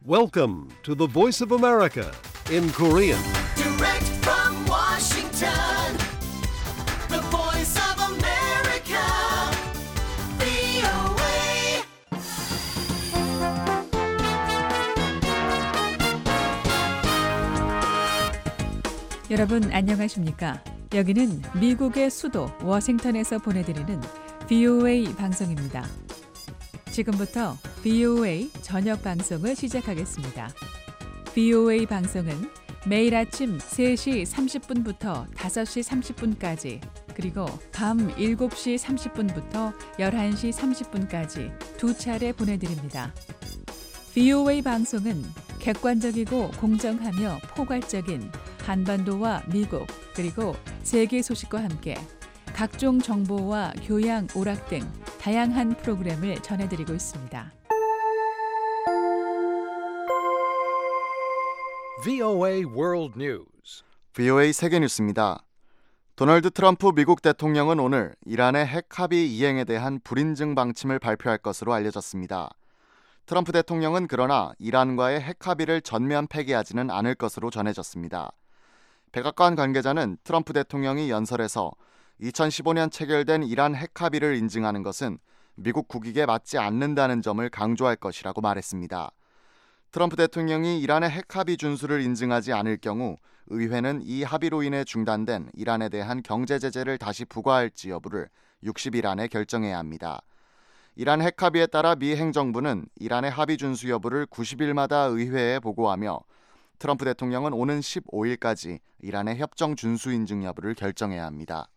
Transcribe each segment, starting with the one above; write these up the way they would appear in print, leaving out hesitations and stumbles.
Welcome to the Voice of America in Korean. Direct from Washington, the voice of America, VOA. 여러분 안녕하십니까? 여기는 미국의 수도 워싱턴에서 보내드리는 VOA 방송입니다. 지금부터 VOA 저녁 방송을 시작하겠습니다. VOA 방송은 매일 아침 3시 30분부터 5시 30분까지 그리고 밤 7시 30분부터 11시 30분까지 두 차례 보내드립니다. VOA 방송은 객관적이고 공정하며 포괄적인 한반도와 미국 그리고 세계 소식과 함께 각종 정보와 교양, 오락 등 다양한 프로그램을 전해드리고 있습니다. VOA World News. VOA 세계 뉴스입니다. 도널드 트럼프 미국 대통령은 오늘 이란의 핵 합의 이행에 대한 불인증 방침을 발표할 것으로 알려졌습니다. 트럼프 대통령은 그러나 이란과의 핵 합의를 전면 폐기하지는 않을 것으로 전해졌습니다. 백악관 관계자는 트럼프 대통령이 연설에서 2015년 체결된 이란 핵 합의를 인증하는 것은 미국 국익에 맞지 않는다는 점을 강조할 것이라고 말했습니다. 트럼프 대통령이 이란의 핵 합의 준수를 인증하지 않을 경우 의회는 이 합의로 인해 중단된 이란에 대한 경제 제재를 다시 부과할지 여부를 60일 안에 결정해야 합니다. 이란 핵 합의에 따라 미 행정부는 이란의 합의 준수 여부를 90일마다 의회에 보고하며 트럼프 대통령은 오는 15일까지 이란의 협정 준수 인증 여부를 결정해야 합니다.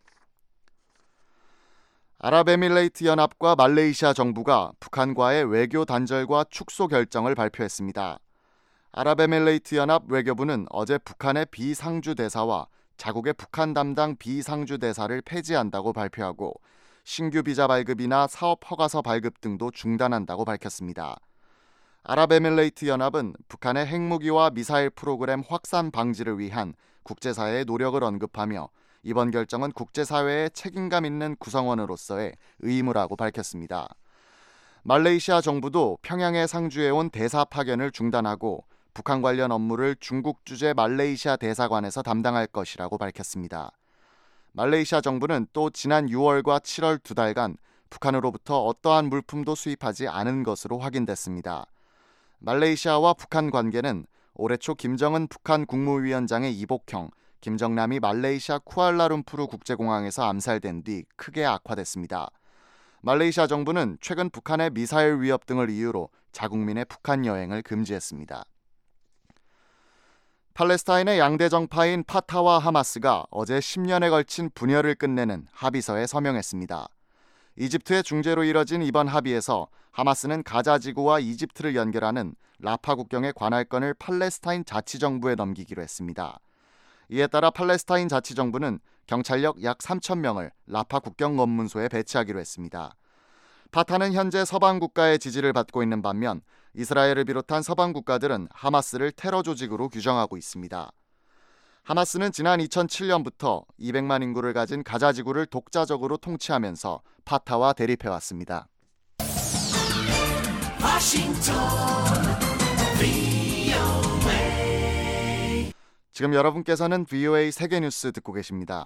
아랍에미레이트 연합과 말레이시아 정부가 북한과의 외교 단절과 축소 결정을 발표했습니다. 아랍에미레이트 연합 외교부는 어제 북한의 비상주 대사와 자국의 북한 담당 비상주 대사를 폐지한다고 발표하고 신규 비자 발급이나 사업 허가서 발급 등도 중단한다고 밝혔습니다. 아랍에미레이트 연합은 북한의 핵무기와 미사일 프로그램 확산 방지를 위한 국제사회의 노력을 언급하며 이번 결정은 국제사회의 책임감 있는 구성원으로서의 의무라고 밝혔습니다. 말레이시아 정부도 평양에 상주해온 대사 파견을 중단하고 북한 관련 업무를 중국 주재 말레이시아 대사관에서 담당할 것이라고 밝혔습니다. 말레이시아 정부는 또 지난 6월과 7월 2달간 북한으로부터 어떠한 물품도 수입하지 않은 것으로 확인됐습니다. 말레이시아와 북한 관계는 올해 초 김정은 북한 국무위원장의 이복형, 김정남이 말레이시아 쿠알라룸푸르 국제공항에서 암살된 뒤 크게 악화됐습니다. 말레이시아 정부는 최근 북한의 미사일 위협 등을 이유로 자국민의 북한 여행을 금지했습니다. 팔레스타인의 양대 정파인 파타와 하마스가 어제 10년에 걸친 분열을 끝내는 합의서에 서명했습니다. 이집트의 중재로 이뤄진 이번 합의에서 하마스는 가자지구와 이집트를 연결하는 라파 국경의 관할권을 팔레스타인 자치정부에 넘기기로 했습니다. 이에 따라 팔레스타인 자치정부는 경찰력 약 3,000명을 라파 국경 검문소에 배치하기로 했습니다. 파타는 현재 서방 국가의 지지를 받고 있는 반면 이스라엘을 비롯한 서방 국가들은 하마스를 테러 조직으로 규정하고 있습니다. 하마스는 지난 2007년부터 200만 인구를 가진 가자지구를 독자적으로 통치하면서 파타와 대립해왔습니다. 지금 여러분께서는 VOA 세계뉴스 듣고 계십니다.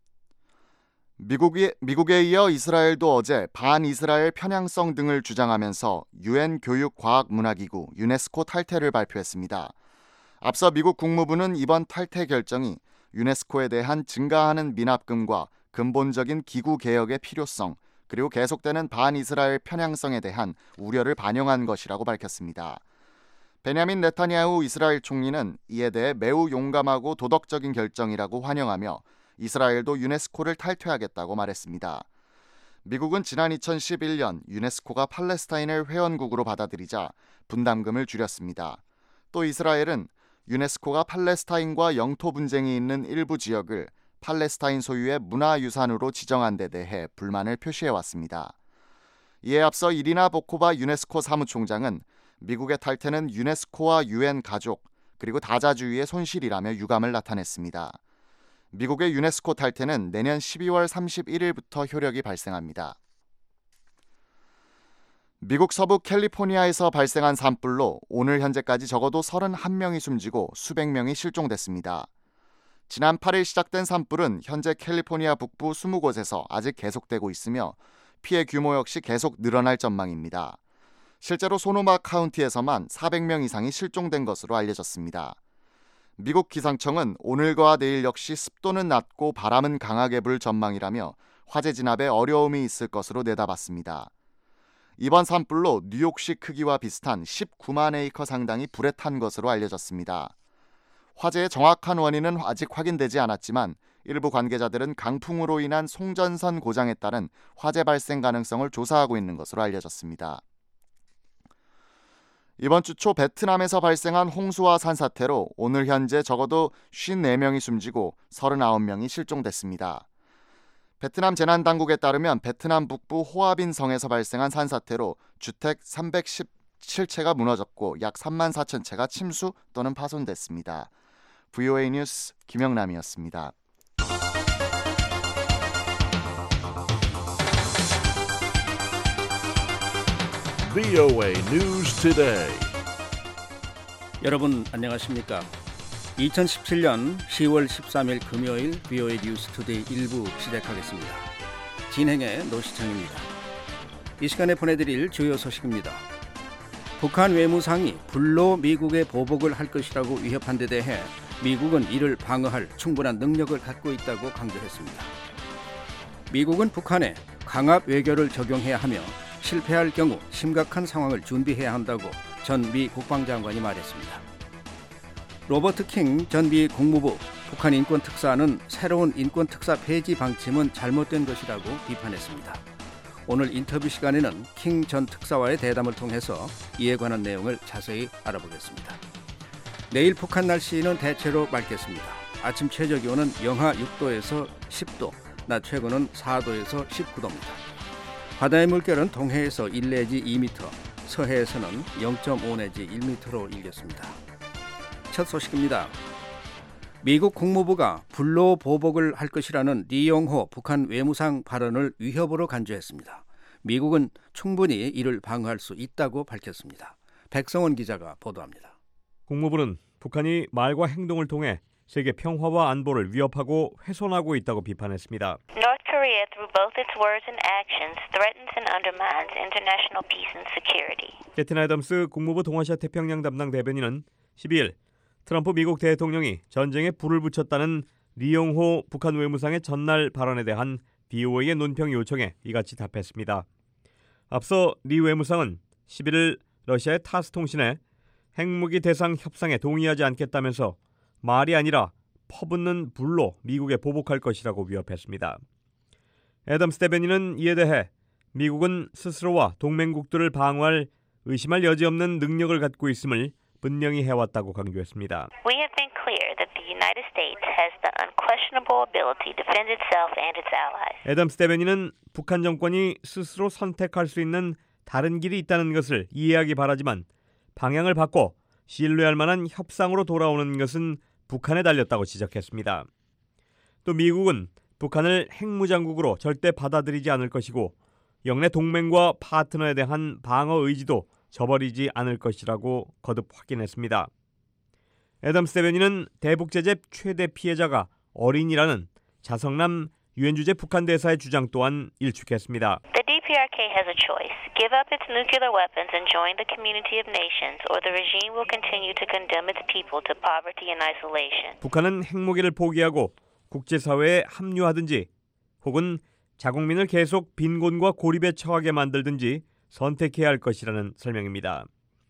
미국에 이어 이스라엘도 어제 반이스라엘 편향성 등을 주장하면서 유엔 교육과학문화기구 유네스코 탈퇴를 발표했습니다. 앞서 미국 국무부는 이번 탈퇴 결정이 유네스코에 대한 증가하는 미납금과 근본적인 기구 개혁의 필요성 그리고 계속되는 반이스라엘 편향성에 대한 우려를 반영한 것이라고 밝혔습니다. 베냐민 네타냐후 이스라엘 총리는 이에 대해 매우 용감하고 도덕적인 결정이라고 환영하며 이스라엘도 유네스코를 탈퇴하겠다고 말했습니다. 미국은 지난 2011년 유네스코가 팔레스타인을 회원국으로 받아들이자 분담금을 줄였습니다. 또 이스라엘은 유네스코가 팔레스타인과 영토 분쟁이 있는 일부 지역을 팔레스타인 소유의 문화유산으로 지정한 데 대해 불만을 표시해왔습니다. 이에 앞서 이리나 보코바 유네스코 사무총장은 미국의 탈퇴는 유네스코와 유엔 가족 그리고 다자주의의 손실이라며 유감을 나타냈습니다. 미국의 유네스코 탈퇴는 내년 12월 31일부터 효력이 발생합니다. 미국 서부 캘리포니아에서 발생한 산불로 오늘 현재까지 적어도 31명이 숨지고 수백 명이 실종됐습니다. 지난 8일 시작된 산불은 현재 캘리포니아 북부 20곳에서 아직 계속되고 있으며 피해 규모 역시 계속 늘어날 전망입니다. 실제로 소노마 카운티에서만 400명 이상이 실종된 것으로 알려졌습니다. 미국 기상청은 오늘과 내일 역시 습도는 낮고 바람은 강하게 불 전망이라며 화재 진압에 어려움이 있을 것으로 내다봤습니다. 이번 산불로 뉴욕시 크기와 비슷한 19만 에이커 상당이 불에 탄 것으로 알려졌습니다. 화재의 정확한 원인은 아직 확인되지 않았지만 일부 관계자들은 강풍으로 인한 송전선 고장에 따른 화재 발생 가능성을 조사하고 있는 것으로 알려졌습니다. 이번 주 초 베트남에서 발생한 홍수와 산사태로 오늘 현재 적어도 54명이 숨지고 39명이 실종됐습니다. 베트남 재난당국에 따르면 베트남 북부 호아빈 성에서 발생한 산사태로 주택 317채가 무너졌고 약 3만 4천 채가 침수 또는 파손됐습니다. VOA 뉴스 김영남이었습니다. VOA News Today. 여러분 안녕하십니까? 2017년 10월 13일 금요일 VOA 뉴스 투데이 1부 시작하겠습니다. 진행의 노시창입니다. 이 시간에 보내드릴 주요 소식입니다. 북한 외무상이 불로 미국의 보복을 할 것이라고 위협한 데 대해 미국은 이를 방어할 충분한 능력을 갖고 있다고 강조했습니다. 미국은 북한에 강압 외교를 적용해야 하며 실패할 경우 심각한 상황을 준비해야 한다고 전 미 국방장관이 말했습니다. 로버트 킹 전 미 국무부 북한 인권특사는 새로운 인권특사 폐지 방침은 잘못된 것이라고 비판했습니다. 오늘 인터뷰 시간에는 킹 전 특사와의 대담을 통해서 이에 관한 내용을 자세히 알아보겠습니다. 내일 북한 날씨는 대체로 맑겠습니다. 아침 최저기온은 영하 6도에서 10도, 낮 최고는 4도에서 19도입니다. 바다의 물결은 동해에서 1 내지 2m, 서해에서는 0.5 내지 1m로 일겠습니다. 첫 소식입니다. 미국 국무부가 불로 보복을 할 것이라는 리용호 북한 외무상 발언을 위협으로 간주했습니다. 미국은 충분히 이를 방어할 수 있다고 밝혔습니다. 백성원 기자가 보도합니다. 국무부는 북한이 말과 행동을 통해 세계 평화와 안보를 위협하고 훼손하고 있다고 비판했습니다. North Korea, through both its words and actions, threatens and undermines international peace and security. 캐튼 애덤스 국무부 동아시아 태평양 담당 대변인은 12일 트럼프 미국 대통령이 전쟁에 불을 붙였다는 리용호 북한 외무상의 전날 발언에 대한 BOA의 논평 요청에 이같이 답했습니다. 앞서 리 외무상은 11일 러시아의 타스 통신에 핵무기 대상 협상에 동의하지 않겠다면서 말이 아니라 퍼붓는 불로 미국에 보복할 것이라고 위협했습니다. 애덤스 대변인은 이에 대해 미국은 스스로와 동맹국들을 방어할 의심할 여지 없는 능력을 갖고 있음을 분명히 해왔다고 강조했습니다. We have been clear that the United States has the unquestionable ability to defend itself and its allies. 애덤스 대변인은 북한 정권이 스스로 선택할 수 있는 다른 길이 있다는 것을 이해하기 바라지만 방향을 바꿔 신뢰할 만한 협상으로 돌아오는 것은 북한에 달렸다고 지적했습니다. 또 미국은 북한을 핵무장국으로 절대 받아들이지 않을 것이고 영내 동맹과 파트너에 대한 방어 의지도 저버리지 않을 것이라고 거듭 확인했습니다. 애덤스 대변인은 대북 제재 최대 피해자가 어린이라는 자성남 유엔 주재 북한 대사의 주장 또한 일축했습니다. The DPRK has a choice: give up its nuclear weapons and join the community of nations, or the regime will continue to condemn its people to poverty and isolation. 북한은 핵무기를 포기하고 국제사회에 합류하든지 혹은 자국민을 계속 빈곤과 고립에 처하게 만들든지 선택해야 할 것이라는 설명입니다.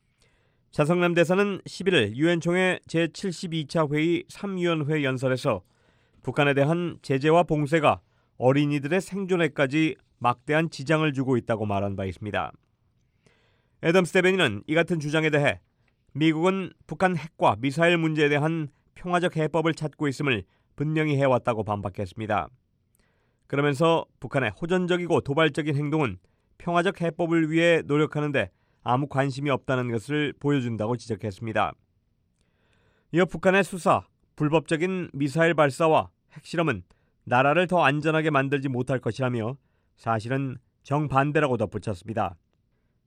자성남 대사는 11일 유엔 총회 제72차 회의 3위원회 연설에서 북한에 대한 제재와 봉쇄가 어린이들의 생존에까지 막대한 지장을 주고 있다고 말한 바 있습니다. 애덤스 대변인은 이 같은 주장에 대해 미국은 북한 핵과 미사일 문제에 대한 평화적 해법을 찾고 있음을 분명히 해왔다고 반박했습니다. 그러면서 북한의 호전적이고 도발적인 행동은 평화적 해법을 위해 노력하는데 아무 관심이 없다는 것을 보여준다고 지적했습니다. 이어 북한의 수사, 불법적인 미사일 발사와 핵실험은 나라를 더 안전하게 만들지 못할 것이라며 사실은 정반대라고 덧붙였습니다.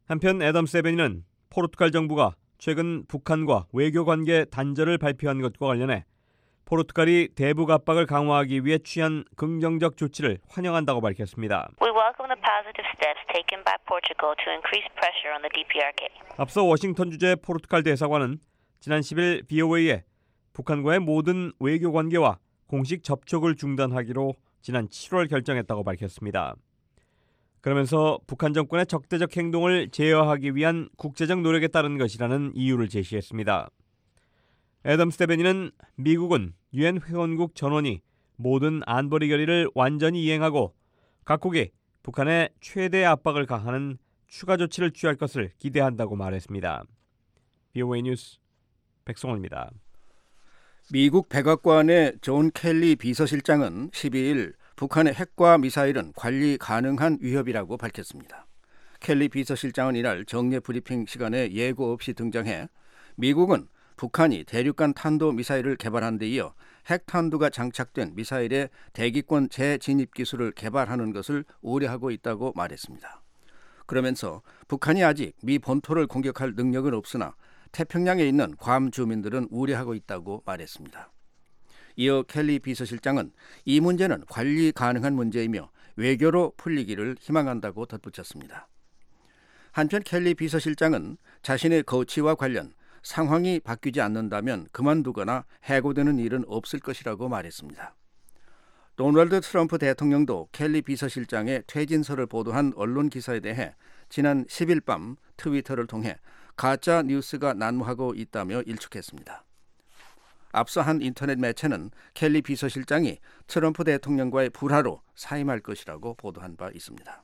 한편 애덤 세베니는 포르투갈 정부가 최근 북한과 외교관계 단절을 발표한 것과 관련해 포르투갈이 대북 압박을 강화하기 위해 취한 긍정적 조치를 환영한다고 밝혔습니다. We welcome the positive steps taken by Portugal to increase pressure on the DPRK. 앞서 워싱턴 주재 포르투갈 대사관은 지난 10일 BOA에 북한과의 모든 외교 관계와 공식 접촉을 중단하기로 지난 7월 결정했다고 밝혔습니다. 그러면서 북한 정권의 적대적 행동을 제어하기 위한 국제적 노력에 따른 것이라는 이유를 제시했습니다. 애덤 스테베니는 미국은 유엔 회원국 전원이 모든 안보리 결의를 완전히 이행하고 각국이 북한에 최대 압박을 가하는 추가 조치를 취할 것을 기대한다고 말했습니다. BOA 뉴스 백성원입니다. 미국 백악관의 존 켈리 비서실장은 12일 북한의 핵과 미사일은 관리 가능한 위협이라고 밝혔습니다. 켈리 비서실장은 이날 정례 브리핑 시간에 예고 없이 등장해 미국은 북한이 대륙간 탄도 미사일을 개발한 데 이어 핵탄두가 장착된 미사일의 대기권 재진입 기술을 개발하는 것을 우려하고 있다고 말했습니다. 그러면서 북한이 아직 미 본토를 공격할 능력은 없으나 태평양에 있는 괌 주민들은 우려하고 있다고 말했습니다. 이어 켈리 비서실장은 이 문제는 관리 가능한 문제이며 외교로 풀리기를 희망한다고 덧붙였습니다. 한편 켈리 비서실장은 자신의 거취와 관련 상황이 바뀌지 않는다면 그만두거나 해고되는 일은 없을 것이라고 말했습니다. 도널드 트럼프 대통령도 켈리 비서실장의 퇴진서를 보도한 언론 기사에 대해 지난 10일 밤 트위터를 통해 가짜 뉴스가 난무하고 있다며 일축했습니다. 앞서 한 인터넷 매체는 켈리 비서실장이 트럼프 대통령과의 불화로 사임할 것이라고 보도한 바 있습니다.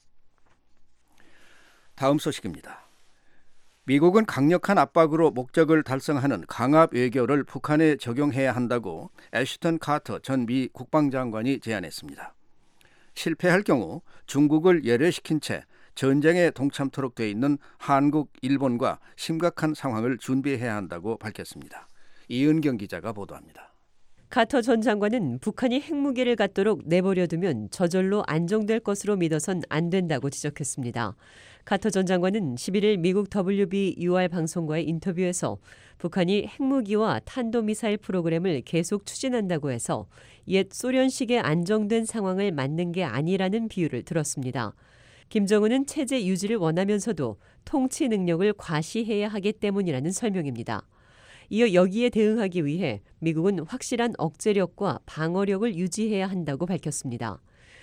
다음 소식입니다. 미국은 강력한 압박으로 목적을 달성하는 강압 외교를 북한에 적용해야 한다고 애쉬턴 카터 전 미 국방장관이 제안했습니다. 실패할 경우 중국을 열애시킨 채 전쟁에 동참토록 돼 있는 한국, 일본과 심각한 상황을 준비해야 한다고 밝혔습니다. 이은경 기자가 보도합니다. 카터 전 장관은 북한이 핵무기를 갖도록 내버려두면 저절로 안정될 것으로 믿어선 안 된다고 지적했습니다. 카터 전 장관은 11일 미국 WBUR 방송과의 인터뷰에서 북한이 핵무기와 탄도미사일 프로그램을 계속 추진한다고 해서 옛 소련식의 안정된 상황을 맞는 게 아니라는 비유를 들었습니다. 김정은은 체제 유지를 원하면서도 통치 능력을 과시해야 하기 때문이라는 설명입니다. 이어 여기에 대응하기 위해 미국은 확실한 억제력과 방어력을 유지해야 한다고 밝혔습니다.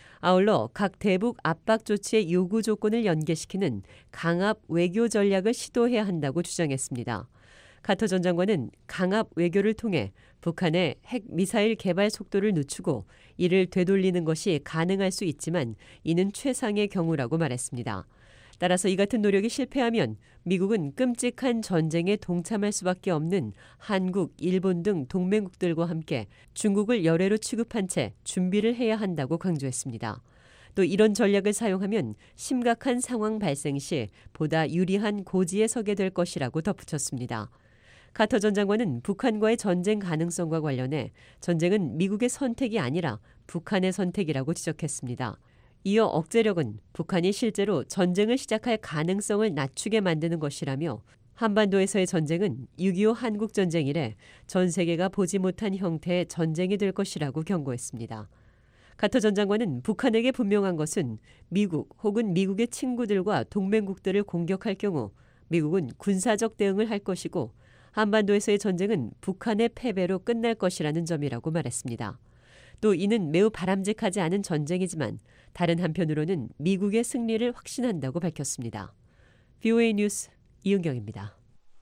아울러 각 대북 압박 조치의 요구 조건을 연계시키는 강압 외교 전략을 시도해야 한다고 주장했습니다. 카터 전 장관은 강압 외교를 통해 북한의 핵 미사일 개발 속도를 늦추고 이를 되돌리는 것이 가능할 수 있지만 이는 최상의 경우라고 말했습니다. 따라서 이 같은 노력이 실패하면 미국은 끔찍한 전쟁에 동참할 수밖에 없는 한국, 일본 등 동맹국들과 함께 중국을 열애로 취급한 채 준비를 해야 한다고 강조했습니다. 또 이런 전략을 사용하면 심각한 상황 발생 시 보다 유리한 고지에 서게 될 것이라고 덧붙였습니다. 카터 전 장관은 북한과의 전쟁 가능성과 관련해 전쟁은 미국의 선택이 아니라 북한의 선택이라고 지적했습니다. 이어 억제력은 북한이 실제로 전쟁을 시작할 가능성을 낮추게 만드는 것이라며 한반도에서의 전쟁은 6.25 한국전쟁 이래 전 세계가 보지 못한 형태의 전쟁이 될 것이라고 경고했습니다. 카터 전 장관은 북한에게 분명한 것은 미국 혹은 미국의 친구들과 동맹국들을 공격할 경우 미국은 군사적 대응을 할 것이고 한반도에서의 전쟁은 북한의 패배로 끝날 것이라는 점이라고 말했습니다. 또 이는 매우 바람직하지 않은 전쟁이지만 다른 한편으로는 미국의 승리를 확신한다고 밝혔습니다. BOA 뉴스 이은경입니다.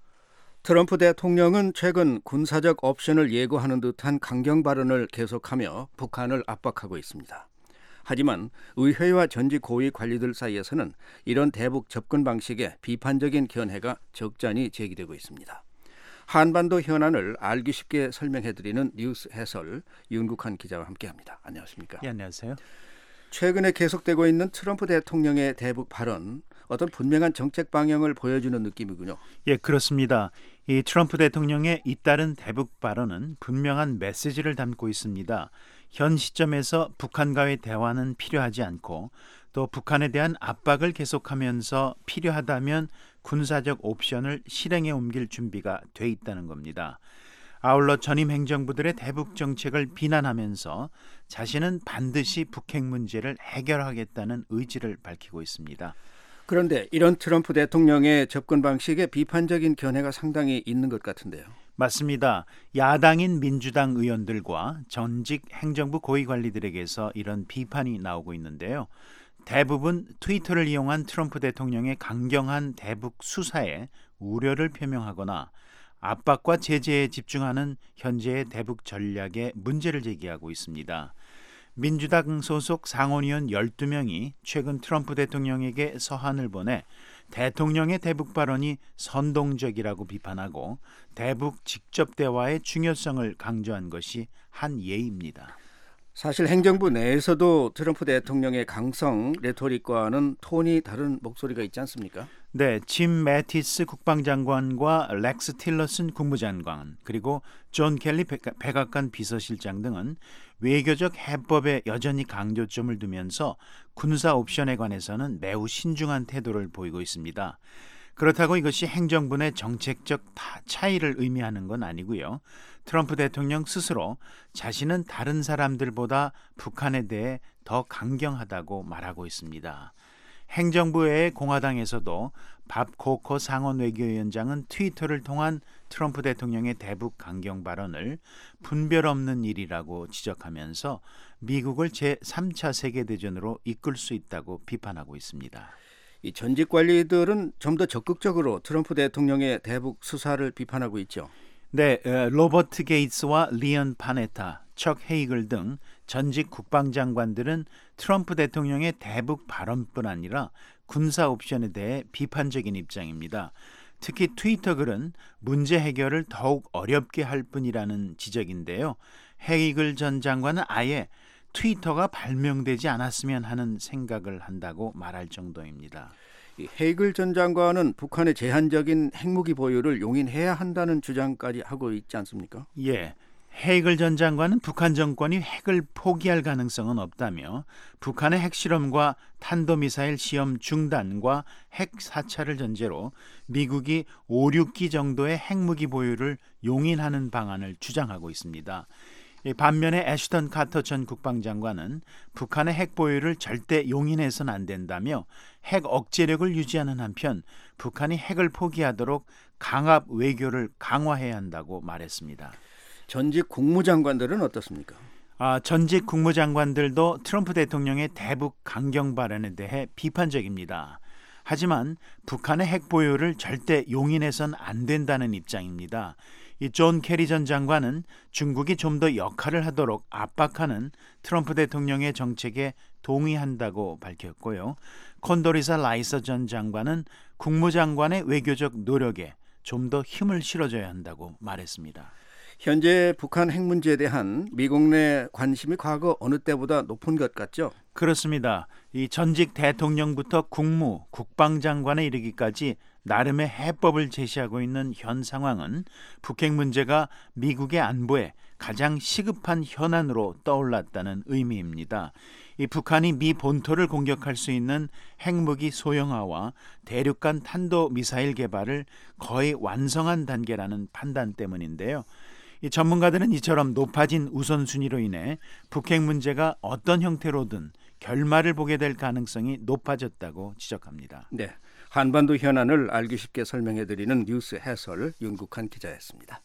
트럼프 대통령은 최근 군사적 옵션을 예고하는 듯한 강경 발언을 계속하며 북한을 압박하고 있습니다. 하지만 의회와 전직 고위 관리들 사이에서는 이런 대북 접근 방식에 비판적인 견해가 적잖이 제기되고 있습니다. 한반도 현안을 알기 쉽게 설명해드리는 뉴스 해설 윤국한 기자와 함께합니다. 안녕하십니까? 예, 안녕하세요. 최근에 계속되고 있는 트럼프 대통령의 대북 발언, 어떤 분명한 정책 방향을 보여주는 느낌이군요. 예, 그렇습니다. 이 트럼프 대통령의 잇따른 대북 발언은 분명한 메시지를 담고 있습니다. 현 시점에서 북한과의 대화는 필요하지 않고 또 북한에 대한 압박을 계속하면서 필요하다면 군사적 옵션을 실행에 옮길 준비가 돼 있다는 겁니다. 아울러 전임 행정부들의 대북 정책을 비난하면서 자신은 반드시 북핵 문제를 해결하겠다는 의지를 밝히고 있습니다. 그런데 이런 트럼프 대통령의 접근 방식에 비판적인 견해가 상당히 있는 것 같은데요. 맞습니다. 야당인 민주당 의원들과 전직 행정부 고위 관리들에게서 이런 비판이 나오고 있는데요. 대부분 트위터를 이용한 트럼프 대통령의 강경한 대북 수사에 우려를 표명하거나 압박과 제재에 집중하는 현재의 대북 전략에 문제를 제기하고 있습니다. 민주당 소속 상원의원 12명이 최근 트럼프 대통령에게 서한을 보내 대통령의 대북 발언이 선동적이라고 비판하고 대북 직접 대화의 중요성을 강조한 것이 한 예입니다. 사실 행정부 내에서도 트럼프 대통령의 강성 레토릭과는 톤이 다른 목소리가 있지 않습니까? 네, 짐 매티스 국방장관과 렉스 틸러슨 국무장관 그리고 존 켈리 백악관 비서실장 등은 외교적 해법에 여전히 강조점을 두면서 군사 옵션에 관해서는 매우 신중한 태도를 보이고 있습니다. 그렇다고 이것이 행정부 내 정책적 차이를 의미하는 건 아니고요. 트럼프 대통령 스스로 자신은 다른 사람들보다 북한에 대해 더 강경하다고 말하고 있습니다. 행정부 외의 공화당에서도 밥 코커 상원 외교위원장은 트위터를 통한 트럼프 대통령의 대북 강경 발언을 분별 없는 일이라고 지적하면서 미국을 제3차 세계대전으로 이끌 수 있다고 비판하고 있습니다. 이 전직 관리들은 좀 더 적극적으로 트럼프 대통령의 대북 수사를 비판하고 있죠. 네, 로버트 게이츠와 리언 파네타, 척 헤이글 등 전직 국방장관들은 트럼프 대통령의 대북 발언뿐 아니라 군사 옵션에 대해 비판적인 입장입니다. 특히 트위터 글은 문제 해결을 더욱 어렵게 할 뿐이라는 지적인데요. 헤이글 전 장관은 아예 트위터가 발명되지 않았으면 하는 생각을 한다고 말할 정도입니다. 헤이글 전 장관은 북한의 제한적인 핵무기 보유를 용인해야 한다는 주장까지 하고 있지 않습니까? 예, 헤이글 전 장관은 북한 정권이 핵을 포기할 가능성은 없다며 북한의 핵실험과 탄도미사일 시험 중단과 핵 사찰을 전제로 미국이 5, 6기 정도의 핵무기 보유를 용인하는 방안을 주장하고 있습니다. 반면에 애슈턴 카터 전 국방장관은 북한의 핵 보유를 절대 용인해서는 안 된다며 핵 억제력을 유지하는 한편 북한이 핵을 포기하도록 강압 외교를 강화해야 한다고 말했습니다. 전직 국무장관들은 어떻습니까? 전직 국무장관들도 트럼프 대통령의 대북 강경 발언에 대해 비판적입니다. 하지만 북한의 핵 보유를 절대 용인해서는 안 된다는 입장입니다. 이 존 케리 전 장관은 중국이 좀 더 역할을 하도록 압박하는 트럼프 대통령의 정책에 동의한다고 밝혔고요. 콘도리사 라이서 전 장관은 국무장관의 외교적 노력에 좀 더 힘을 실어줘야 한다고 말했습니다. 현재 북한 핵 문제에 대한 미국 내 관심이 과거 어느 때보다 높은 것 같죠? 그렇습니다. 이 전직 대통령부터 국방장관에 이르기까지 나름의 해법을 제시하고 있는 현 상황은 북핵 문제가 미국의 안보에 가장 시급한 현안으로 떠올랐다는 의미입니다. 이 북한이 미 본토를 공격할 수 있는 핵무기 소형화와 대륙간 탄도미사일 개발을 거의 완성한 단계라는 판단 때문인데요. 이 전문가들은 이처럼 높아진 우선순위로 인해 북핵 문제가 어떤 형태로든 결말을 보게 될 가능성이 높아졌다고 지적합니다. 네, 한반도 현안을 알기 쉽게 설명해드리는 뉴스 해설 윤국한 기자였습니다.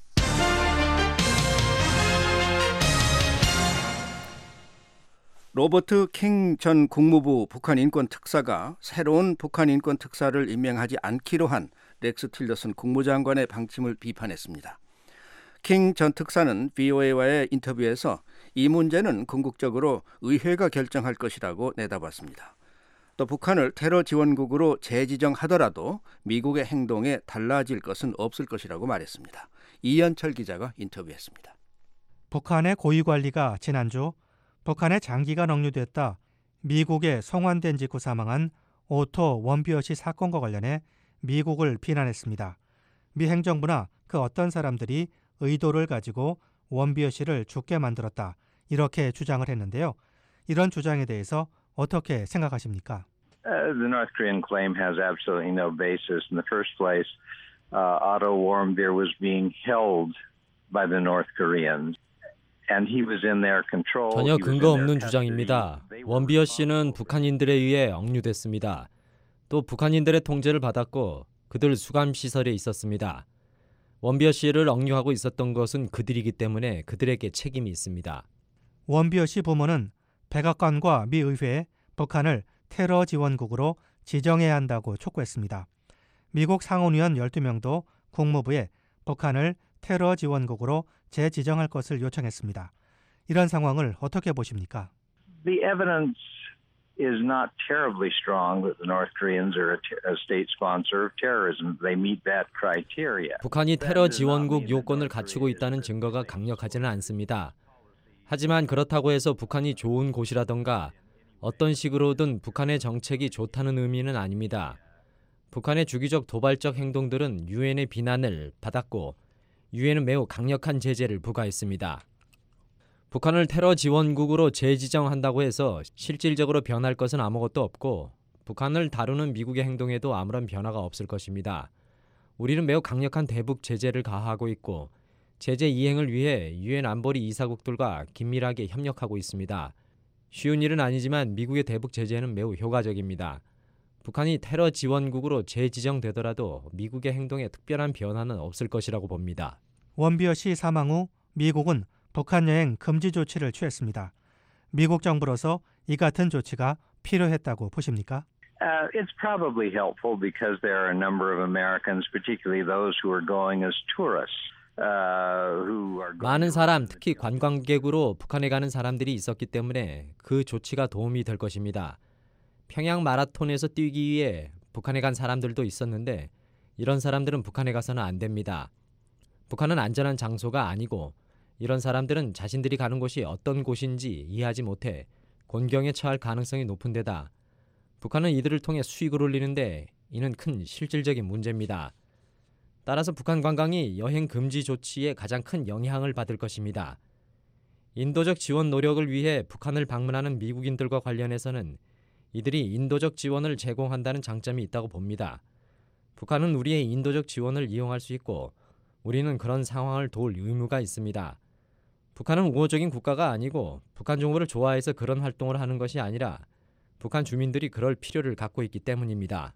로버트 킹 전 국무부 북한 인권 특사가 새로운 북한 인권 특사를 임명하지 않기로 한 렉스 틸러슨 국무장관의 방침을 비판했습니다. 킹 전 특사는 VOA와의 인터뷰에서 이 문제는 궁극적으로 의회가 결정할 것이라고 내다봤습니다. 또 북한을 테러 지원국으로 재지정하더라도 미국의 행동에 달라질 것은 없을 것이라고 말했습니다. 이현철 기자가 인터뷰했습니다. 북한의 고위관리가 지난주 북한에 장기간 억류됐다 미국에 송환된 직후 사망한 오토 원비어시 사건과 관련해 미국을 비난했습니다. 미 행정부나 그 어떤 사람들이 의도를 가지고 원비어 씨를 죽게 만들었다 이렇게 주장을 했는데요. 이런 주장에 대해서 어떻게 생각하십니까? The North Korean claim has absolutely no basis. In the first place, Otto Warmbier was being held by the North Koreans. 전혀 근거 없는 주장입니다. 원비어 씨는 북한인들에 의해 억류됐습니다. 또 북한인들의 통제를 받았고 그들 수감 시설에 있었습니다. 원비어 씨를 억류하고 있었던 것은 그들이기 때문에 그들에게 책임이 있습니다. 원비어 씨 부모는 백악관과 미 의회에 북한을 테러 지원국으로 지정해야 한다고 촉구했습니다. 미국 상원의원 12명도 국무부에 북한을 테러 지원국으로 재지정할 것을 요청했습니다. 이런 상황을 어떻게 보십니까? The evidence is not terribly strong that the North Koreans are a state sponsor of terrorism. They meet that criteria. 북한이 테러 지원국 요건을 갖추고 있다는 증거가 강력하지는 않습니다. 하지만 그렇다고 해서 북한이 좋은 곳이라던가 어떤 식으로든 북한의 정책이 좋다는 의미는 아닙니다. 북한의 주기적 도발적 행동들은 유엔의 비난을 받았고 유엔은 매우 강력한 제재를 부과했습니다. 북한을 테러 지원국으로 재지정한다고 해서 실질적으로 변할 것은 아무것도 없고 북한을 다루는 미국의 행동에도 아무런 변화가 없을 것입니다. 우리는 매우 강력한 대북 제재를 가하고 있고 제재 이행을 위해 유엔 안보리 이사국들과 긴밀하게 협력하고 있습니다. 쉬운 일은 아니지만 미국의 대북 제재는 매우 효과적입니다. 북한이 테러 지원국으로 재지정되더라도 미국의 행동에 특별한 변화는 없을 것이라고 봅니다. 원비어 씨 사망 후 미국은 북한 여행 금지 조치를 취했습니다. 미국 정부로서 이 같은 조치가 필요했다고 보십니까? It's probably helpful because there are a number of Americans, particularly those who are going as tourists. 많은 사람, 특히 관광객으로 북한에 가는 사람들이 있었기 때문에 그 조치가 도움이 될 것입니다. 평양 마라톤에서 뛰기 위해 북한에 간 사람들도 있었는데 이런 사람들은 북한에 가서는 안 됩니다. 북한은 안전한 장소가 아니고 이런 사람들은 자신들이 가는 곳이 어떤 곳인지 이해하지 못해 곤경에 처할 가능성이 높은 데다 북한은 이들을 통해 수익을 올리는데 이는 큰 실질적인 문제입니다. 따라서 북한 관광이 여행 금지 조치에 가장 큰 영향을 받을 것입니다. 인도적 지원 노력을 위해 북한을 방문하는 미국인들과 관련해서는 이들이 인도적 지원을 제공한다는 장점이 있다고 봅니다. 북한은 우리의 인도적 지원을 이용할 수 있고 우리는 그런 상황을 도울 의무가 있습니다. 북한은 우호적인 국가가 아니고 북한 정부를 좋아해서 그런 활동을 하는 것이 아니라 북한 주민들이 그럴 필요를 갖고 있기 때문입니다.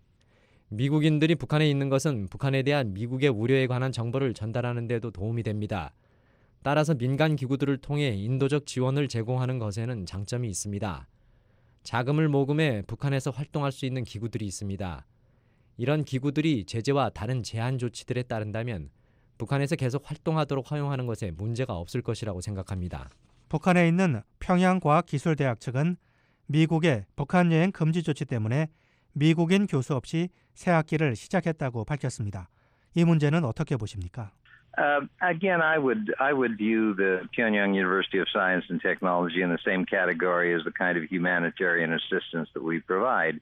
미국인들이 북한에 있는 것은 북한에 대한 미국의 우려에 관한 정보를 전달하는 데도 도움이 됩니다. 따라서 민간 기구들을 통해 인도적 지원을 제공하는 것에는 장점이 있습니다. 자금을 모금해 북한에서 활동할 수 있는 기구들이 있습니다. 이런 기구들이 제재와 다른 제한 조치들에 따른다면 북한에서 계속 활동하도록 허용하는 것에 문제가 없을 것이라고 생각합니다. 북한에 있는 평양과학기술대학 측은 미국의 북한 여행 금지 조치 때문에 미국인 교수 없이 새 학기를 시작했다고 밝혔습니다. 이 문제는 어떻게 보십니까? Again, I would view the Pyongyang University of Science and Technology in the same category as the kind of humanitarian assistance that we provide.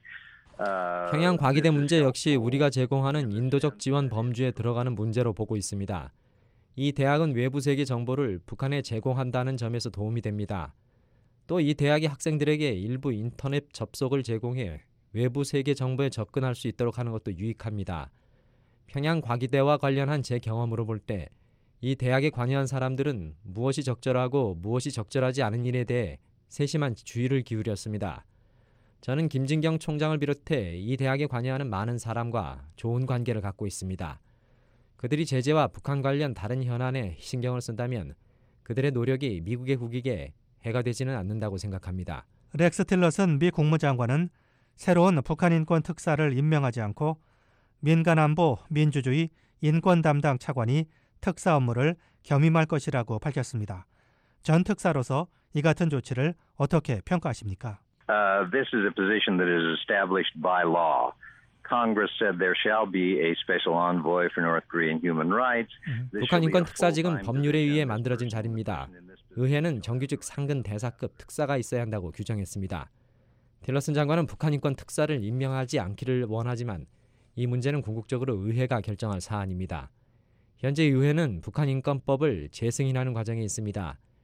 평양 과기대 문제 역시 우리가 제공하는 인도적 지원 범주에 들어가는 문제로 보고 있습니다. 이 대학은 외부 세계 정보를 북한에 제공한다는 점에서 도움이 됩니다. 또 이 대학이 학생들에게 일부 인터넷 접속을 제공해 외부 세계 정보에 접근할 수 있도록 하는 것도 유익합니다. 평양 과기대와 관련한 제 경험으로 볼 때 이 대학에 관여한 사람들은 무엇이 적절하고 무엇이 적절하지 않은 일에 대해 세심한 주의를 기울였습니다. 저는 김진경 총장을 비롯해 이 대학에 관여하는 많은 사람과 좋은 관계를 갖고 있습니다. 그들이 제재와 북한 관련 다른 현안에 신경을 쓴다면 그들의 노력이 미국의 국익에 해가 되지는 않는다고 생각합니다. 렉스 틸러슨 미 국무장관은 새로운 북한 인권 특사를 임명하지 않고 민간안보, 민주주의, 인권 담당 차관이 특사 업무를 겸임할 것이라고 밝혔습니다. 전 특사로서 이 같은 조치를 어떻게 평가하십니까? This is a position that is established by law. Congress said there shall be a special envoy for North Korean human rights. 북한 인권 특사직은 법률에 의해 만들어진 자리입니다. 의회는 정규직 상근 대사급 특사가 있어야 한다고 규정했습니다. 틸러슨 장관은 북한 인권 특사를 임명하지 않기를 원하지만 이 문제는 궁극적으로 의회가 결정할 사안입니다. 현재 의회는 북한 인권법을 재승인하는 과정에 있습니다.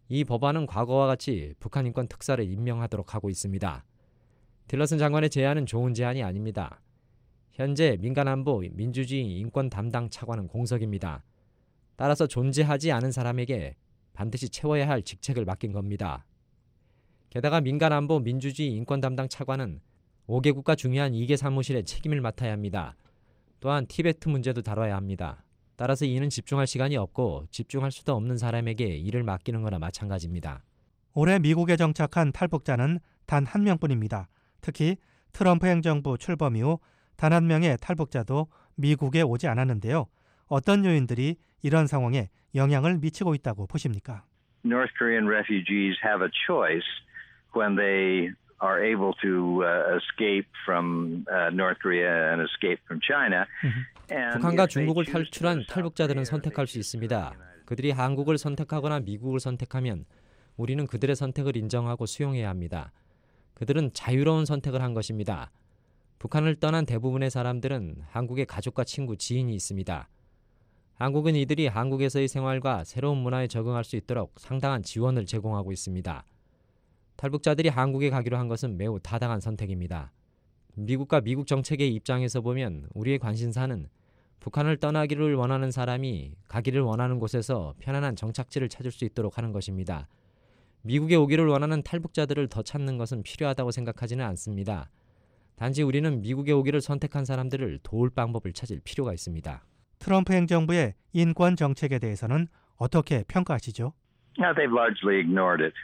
이 법안은 과거와 같이 북한 인권 특사를 임명하도록 하고 있습니다. 틸러슨 장관의 제안은 좋은 제안이 아닙니다. 현재 민간안보 민주주의 인권 담당 차관은 공석입니다. 따라서 존재하지 않은 사람에게 반드시 채워야 할 직책을 맡긴 겁니다. 게다가 민간안보 민주주의 인권 담당 차관은 5개국과 중요한 2개 사무실에 책임을 맡아야 합니다. 또한 티베트 문제도 다뤄야 합니다. 따라서 이는 집중할 시간이 없고 집중할 수도 없는 사람에게 일을 맡기는 거나 마찬가지입니다. 올해 미국에 정착한 탈북자는 단 한 명뿐입니다. 특히 트럼프 행정부 출범 이후 단 한 명의 탈북자도 미국에 오지 않았는데요. 어떤 요인들이 이런 상황에 영향을 미치고 있다고 보십니까? North Korean refugees have a choice when they are able to escape from North Korea and escape from China. 북한과 중국을 탈출한 탈북자들은 선택할 수 있습니다. 그들이 한국을 선택하거나 미국을 선택하면 우리는 그들의 선택을 인정하고 수용해야 합니다. 그들은 자유로운 선택을 한 것입니다. 북한을 떠난 대부분의 사람들은 한국에 가족과 친구, 지인이 있습니다. 한국은 이들이 한국에서의 생활과 새로운 문화에 적응할 수 있도록 상당한 지원을 제공하고 있습니다. 탈북자들이 한국에 가기로 한 것은 매우 타당한 선택입니다. 미국과 미국 정책의 입장에서 보면 우리의 관심사는 북한을 떠나기를 원하는 사람이 가기를 원하는 곳에서 편안한 정착지를 찾을 수 있도록 하는 것입니다. 미국에 오기를 원하는 탈북자들을 더 찾는 것은 필요하다고 생각하지는 않습니다. 단지 우리는 미국에 오기를 선택한 사람들을 도울 방법을 찾을 필요가 있습니다. 트럼프 행정부의 인권 정책에 대해서는 어떻게 평가하시죠? They've largely ignored it.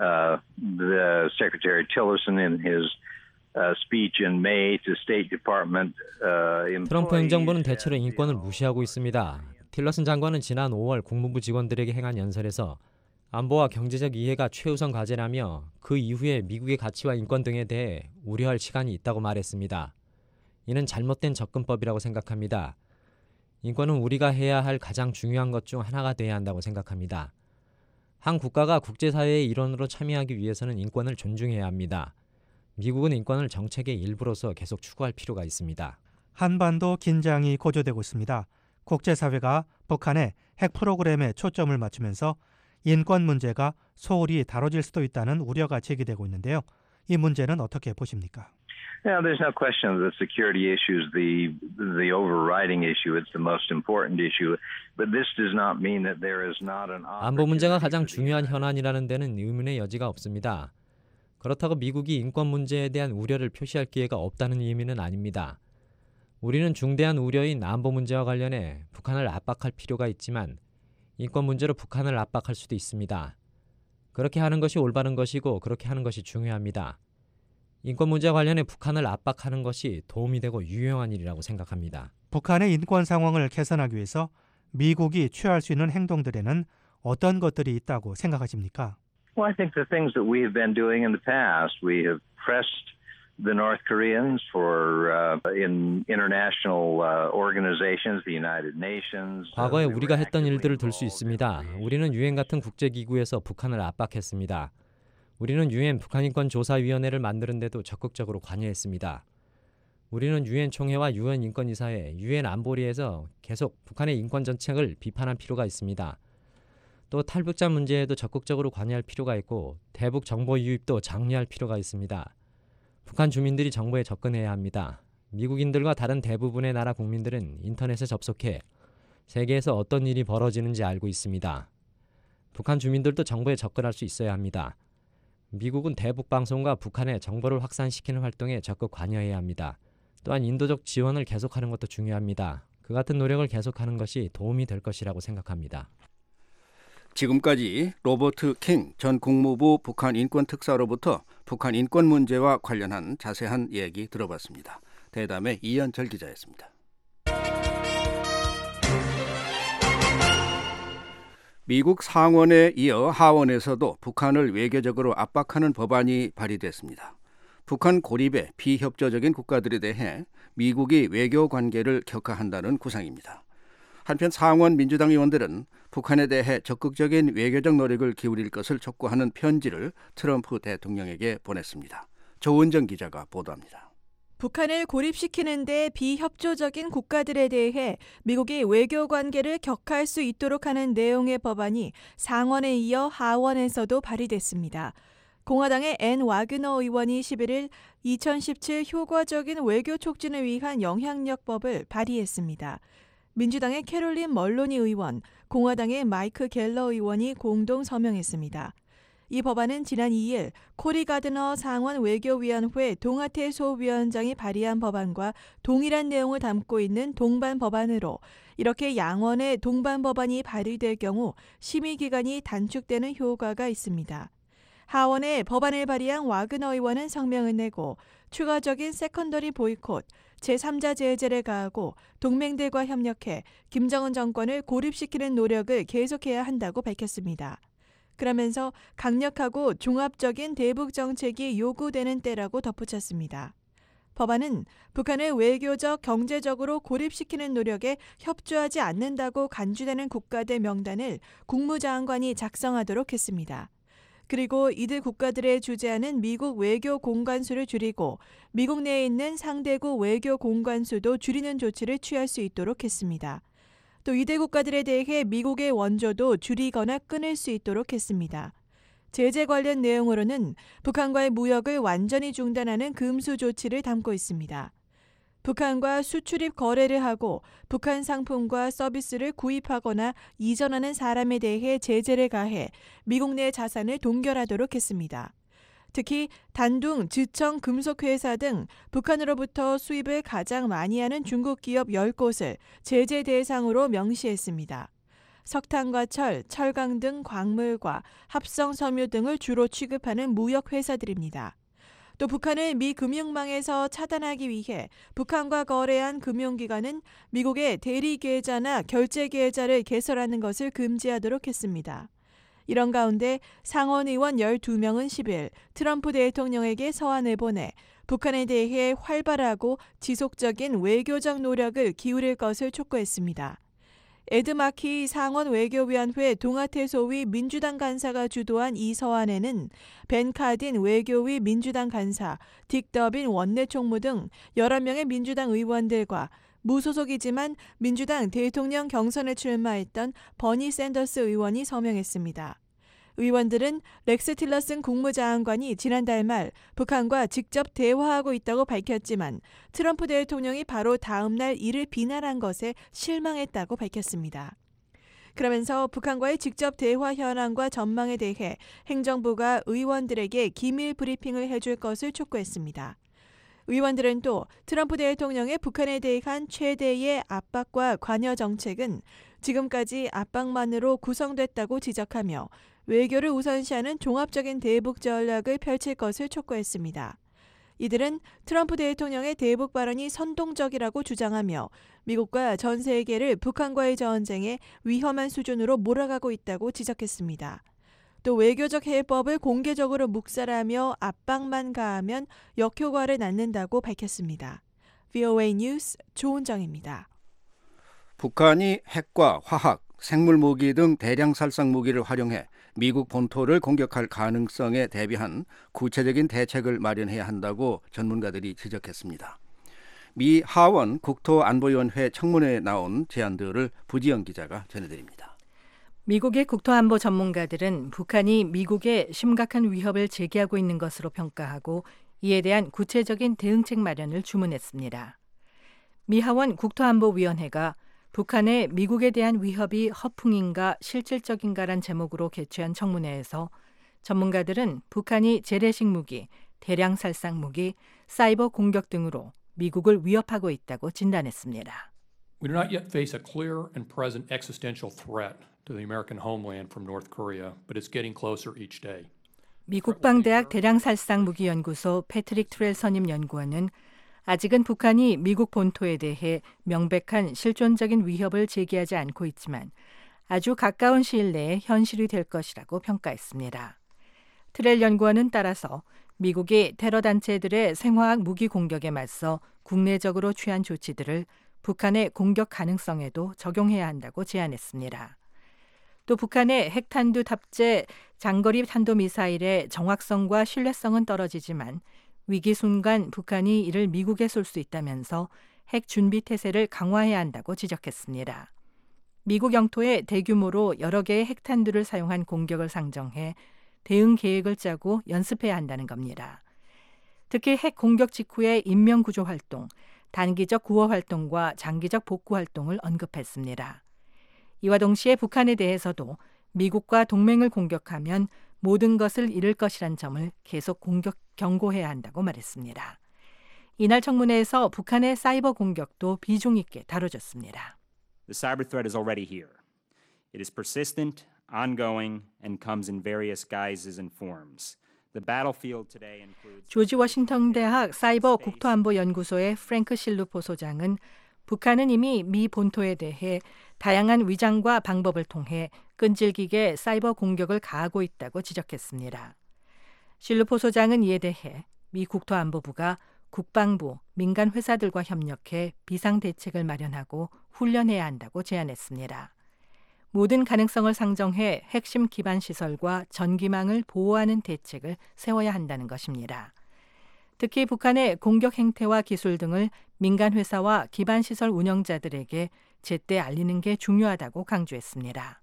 The Secretary Tillerson in his speech in May to State Department 트럼프 행정부는 대체로 인권을 무시하고 있습니다. 틸러슨 장관은 지난 5월 국무부 직원들에게 행한 연설에서 안보와 경제적 이해가 최우선 과제라며 그 이후에 미국의 가치와 인권 등에 대해 우려할 시간이 있다고 말했습니다. 이는 잘못된 접근법이라고 생각합니다. 인권은 우리가 해야 할 가장 중요한 것 중 하나가 돼야 한다고 생각합니다. 한 국가가 국제사회의 일원으로 참여하기 위해서는 인권을 존중해야 합니다. 미국은 인권을 정책의 일부로서 계속 추구할 필요가 있습니다. 한반도 긴장이 고조되고 있습니다. 국제사회가 북한의 핵 프로그램에 초점을 맞추면서 인권 문제가 소홀히 다뤄질 수도 있다는 우려가 제기되고 있는데요. 이 문제는 어떻게 보십니까? Yeah, there's no question that security issue is the overriding issue. It's the most important issue. But this does not mean that there is not an 안보 문제가 가장 중요한 현안이라는 데는 의문의 여지가 없습니다. 그렇다고 미국이 인권 문제에 대한 우려를 표시할 기회가 없다는 의미는 아닙니다. 우리는 중대한 우려인 안보 문제와 관련해 북한을 압박할 필요가 있지만 인권 문제로 북한을 압박할 수도 있습니다. 그렇게 하는 것이 올바른 것이고 그렇게 하는 것이 중요합니다. 인권 문제와 관련해 북한을 압박하는 것이 도움이 되고 유용한 일이라고 생각합니다. 북한의 인권 상황을 개선하기 위해서 미국이 취할 수 있는 행동들에는 어떤 것들이 있다고 생각하십니까? Well, I think the things that we have been doing in the past, we have pressed the North Koreans for in international organizations, the United Nations. 과거에 우리가 했던 일들을 들 수 있습니다. 우리는 유엔 같은 국제기구에서 북한을 압박했습니다. 우리는 유엔 북한인권조사위원회를 만드는 데도 적극적으로 관여했습니다. 우리는 유엔 총회와 유엔 인권이사회, 유엔 안보리에서 계속 북한의 인권 정책을 비판할 필요가 있습니다. 또 탈북자 문제에도 적극적으로 관여할 필요가 있고 대북 정보 유입도 장려할 필요가 있습니다. 북한 주민들이 정보에 접근해야 합니다. 미국인들과 다른 대부분의 나라 국민들은 인터넷에 접속해 세계에서 어떤 일이 벌어지는지 알고 있습니다. 북한 주민들도 정보에 접근할 수 있어야 합니다. 미국은 대북 방송과 북한의 정보를 확산시키는 활동에 적극 관여해야 합니다. 또한 인도적 지원을 계속하는 것도 중요합니다. 그 같은 노력을 계속하는 것이 도움이 될 것이라고 생각합니다. 지금까지 로버트 킹 전 국무부 북한 인권 특사로부터 북한 인권 문제와 관련한 자세한 얘기 들어봤습니다. 대담의 이현철 기자였습니다. 미국 상원에 이어 하원에서도 북한을 외교적으로 압박하는 법안이 발의됐습니다. 북한 고립의 비협조적인 국가들에 대해 미국이 외교 관계를 격화한다는 구상입니다. 한편 상원 민주당 의원들은 북한에 대해 적극적인 외교적 노력을 기울일 것을 촉구하는 편지를 트럼프 대통령에게 보냈습니다. 조은정 기자가 보도합니다. 북한을 고립시키는 데 비협조적인 국가들에 대해 미국이 외교 관계를 격화할 수 있도록 하는 내용의 법안이 상원에 이어 하원에서도 발의됐습니다. 공화당의 앤 와그너 의원이 11일 2017 효과적인 외교 촉진을 위한 영향력법을 발의했습니다. 민주당의 캐롤린 멀로니 의원, 공화당의 마이크 갤러 의원이 공동 서명했습니다. 이 법안은 지난 2일 코리 가드너 상원 외교위원회 동아태 소위원장이 발의한 법안과 동일한 내용을 담고 있는 동반 법안으로 이렇게 양원의 동반 법안이 발의될 경우 심의 기간이 단축되는 효과가 있습니다. 하원에 법안을 발의한 와그너 의원은 성명을 내고 추가적인 세컨더리 보이콧, 제3자 제재를 가하고 동맹들과 협력해 김정은 정권을 고립시키는 노력을 계속해야 한다고 밝혔습니다. 그러면서 강력하고 종합적인 대북 정책이 요구되는 때라고 덧붙였습니다. 법안은 북한을 외교적, 경제적으로 고립시키는 노력에 협조하지 않는다고 간주되는 국가들 명단을 국무장관이 작성하도록 했습니다. 그리고 이들 국가들의 주재하는 미국 외교 공관수를 줄이고 미국 내에 있는 상대국 외교 공관수도 줄이는 조치를 취할 수 있도록 했습니다. 또 이들 국가들에 대해 미국의 원조도 줄이거나 끊을 수 있도록 했습니다. 제재 관련 내용으로는 북한과의 무역을 완전히 중단하는 금수 조치를 담고 있습니다. 북한과 수출입 거래를 하고 북한 상품과 서비스를 구입하거나 이전하는 사람에 대해 제재를 가해 미국 내 자산을 동결하도록 했습니다. 특히 단둥, 지청, 금속회사 등 북한으로부터 수입을 가장 많이 하는 중국 기업 10곳을 제재 대상으로 명시했습니다. 석탄과 철, 철강 등 광물과 합성 섬유 등을 주로 취급하는 무역 회사들입니다. 또 북한을 미 금융망에서 차단하기 위해 북한과 거래한 금융기관은 미국의 대리계좌나 결제계좌를 개설하는 것을 금지하도록 했습니다. 이런 가운데 상원 의원 12명은 10일 트럼프 대통령에게 서한을 보내 북한에 대해 활발하고 지속적인 외교적 노력을 기울일 것을 촉구했습니다. 에드 마키 상원 외교위원회 동아태 소위 민주당 간사가 주도한 이 서한에는 벤 카딘 외교위 민주당 간사, 딕 더빈 원내 총무 등 11명의 민주당 의원들과 무소속이지만 민주당 대통령 경선에 출마했던 버니 샌더스 의원이 서명했습니다. 의원들은 렉스 틸러슨 국무장관이 지난달 말 북한과 직접 대화하고 있다고 밝혔지만 트럼프 대통령이 바로 다음 날 이를 비난한 것에 실망했다고 밝혔습니다. 그러면서 북한과의 직접 대화 현황과 전망에 대해 행정부가 의원들에게 기밀 브리핑을 해줄 것을 촉구했습니다. 의원들은 또 트럼프 대통령의 북한에 대한 최대의 압박과 관여 정책은 지금까지 압박만으로 구성됐다고 지적하며 외교를 우선시하는 종합적인 대북 전략을 펼칠 것을 촉구했습니다. 이들은 트럼프 대통령의 대북 발언이 선동적이라고 주장하며 미국과 전 세계를 북한과의 전쟁에 위험한 수준으로 몰아가고 있다고 지적했습니다. 또 외교적 해법을 공개적으로 묵살하며 압박만 가하면 역효과를 낳는다고 밝혔습니다. VOA 뉴스 조은정입니다. 북한이 핵과 화학, 생물 무기 등 대량 살상 무기를 활용해 미국 본토를 공격할 가능성에 대비한 구체적인 대책을 마련해야 한다고 전문가들이 지적했습니다. 미 하원 국토안보위원회 청문회에 나온 제안들을 부지영 기자가 전해드립니다. 미국의 국토안보 전문가들은 북한이 미국에 심각한 위협을 제기하고 있는 것으로 평가하고 이에 대한 구체적인 대응책 마련을 주문했습니다. 미 하원 국토안보위원회가 북한의 미국에 대한 위협이 허풍인가 실질적인가란 제목으로 개최한 청문회에서 전문가들은 북한이 재래식 무기, 대량 살상 무기, 사이버 공격 등으로 미국을 위협하고 있다고 진단했습니다. We do not yet face a clear and present existential threat to the American homeland from North Korea, but it's getting closer each day. 미 국방대학 대량 살상 무기 연구소 패트릭 트렐 선임 연구원은 아직은 북한이 미국 본토에 대해 명백한 실존적인 위협을 제기하지 않고 있지만 아주 가까운 시일 내에 현실이 될 것이라고 평가했습니다. 트렐 연구원은 따라서 미국이 테러 단체들의 생화학 무기 공격에 맞서 국내적으로 취한 조치들을 북한의 공격 가능성에도 적용해야 한다고 제안했습니다. 또 북한의 핵탄두 탑재 장거리 탄도미사일의 정확성과 신뢰성은 떨어지지만 위기 순간 북한이 이를 미국에 쏠 수 있다면서 핵 준비 태세를 강화해야 한다고 지적했습니다. 미국 영토에 대규모로 여러 개의 핵탄두를 사용한 공격을 상정해 대응 계획을 짜고 연습해야 한다는 겁니다. 특히 핵 공격 직후의 인명구조 활동, 단기적 구호 활동과 장기적 복구 활동을 언급했습니다. 이와 동시에 북한에 대해서도 미국과 동맹을 공격하면 모든 것을 잃을 것이란 점을 계속 경고해야 한다고 말했습니다. 이날 청문회에서 북한의 사이버 공격도 비중 있게 다뤄졌습니다. The cyber threat is already here. It is persistent, ongoing, and comes in various guises and forms. The battlefield today includes 조지 워싱턴 대학 사이버 국토안보 연구소의 프랭크 실루포 소장은 북한은 이미 미 본토에 대해 다양한 위장과 방법을 통해 끈질기게 사이버 공격을 가하고 있다고 지적했습니다. 실루포 소장은 이에 대해 미 국토안보부가 국방부, 민간 회사들과 협력해 비상대책을 마련하고 훈련해야 한다고 제안했습니다. 모든 가능성을 상정해 핵심 기반 시설과 전기망을 보호하는 대책을 세워야 한다는 것입니다. 특히 북한의 공격 행태와 기술 등을 민간 회사와 기반 시설 운영자들에게 제때 알리는 게 중요하다고 강조했습니다.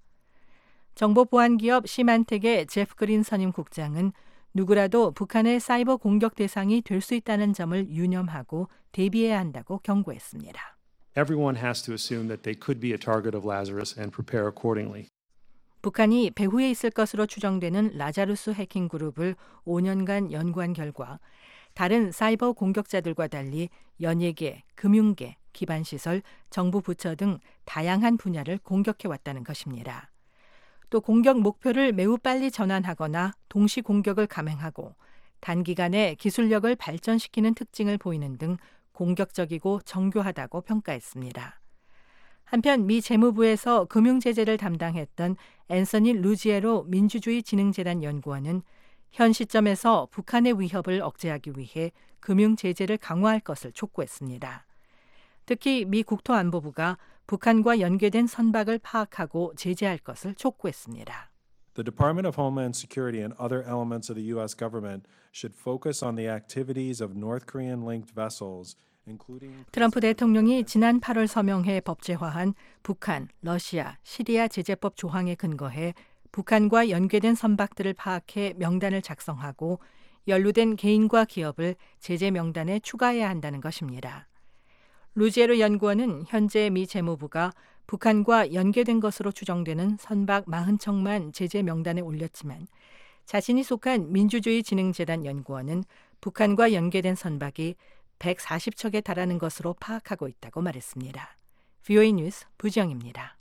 정보보안기업 시만텍의 제프 그린 선임 국장은 누구라도 북한의 사이버 공격 대상이 될 수 있다는 점을 유념하고 대비해야 한다고 경고했습니다. Everyone has to assume that they could be a target of Lazarus and prepare accordingly. 북한이 배후에 있을 것으로 추정되는 라자루스 해킹 그룹을 5년간 연구한 결과 다른 사이버 공격자들과 달리 연예계, 금융계, 기반시설, 정부 부처 등 다양한 분야를 공격해왔다는 것입니다. 또 공격 목표를 매우 빨리 전환하거나 동시 공격을 감행하고 단기간에 기술력을 발전시키는 특징을 보이는 등 공격적이고 정교하다고 평가했습니다. 한편 미 재무부에서 금융제재를 담당했던 앤서니 루지에로 민주주의진흥재단 연구원은 현 시점에서 북한의 위협을 억제하기 위해 금융제재를 강화할 것을 촉구했습니다. 특히 미 국토안보부가 북한과 연계된 선박을 파악하고 제재할 것을 촉구했습니다. The Department of Homeland Security and other elements of the U.S. government should focus on the activities of North Korean-linked vessels, including 트럼프 대통령이 지난 8월 서명해 법제화한 북한, 러시아, 시리아 제재법 조항에 근거해 북한과 연계된 선박들을 파악해 명단을 작성하고 연루된 개인과 기업을 제재 명단에 추가해야 한다는 것입니다. 루지에로 연구원은 현재 미 재무부가 북한과 연계된 것으로 추정되는 선박 40척만 제재 명단에 올렸지만 자신이 속한 민주주의진흥재단 연구원은 북한과 연계된 선박이 140척에 달하는 것으로 파악하고 있다고 말했습니다. VOA 뉴스 부지영입니다.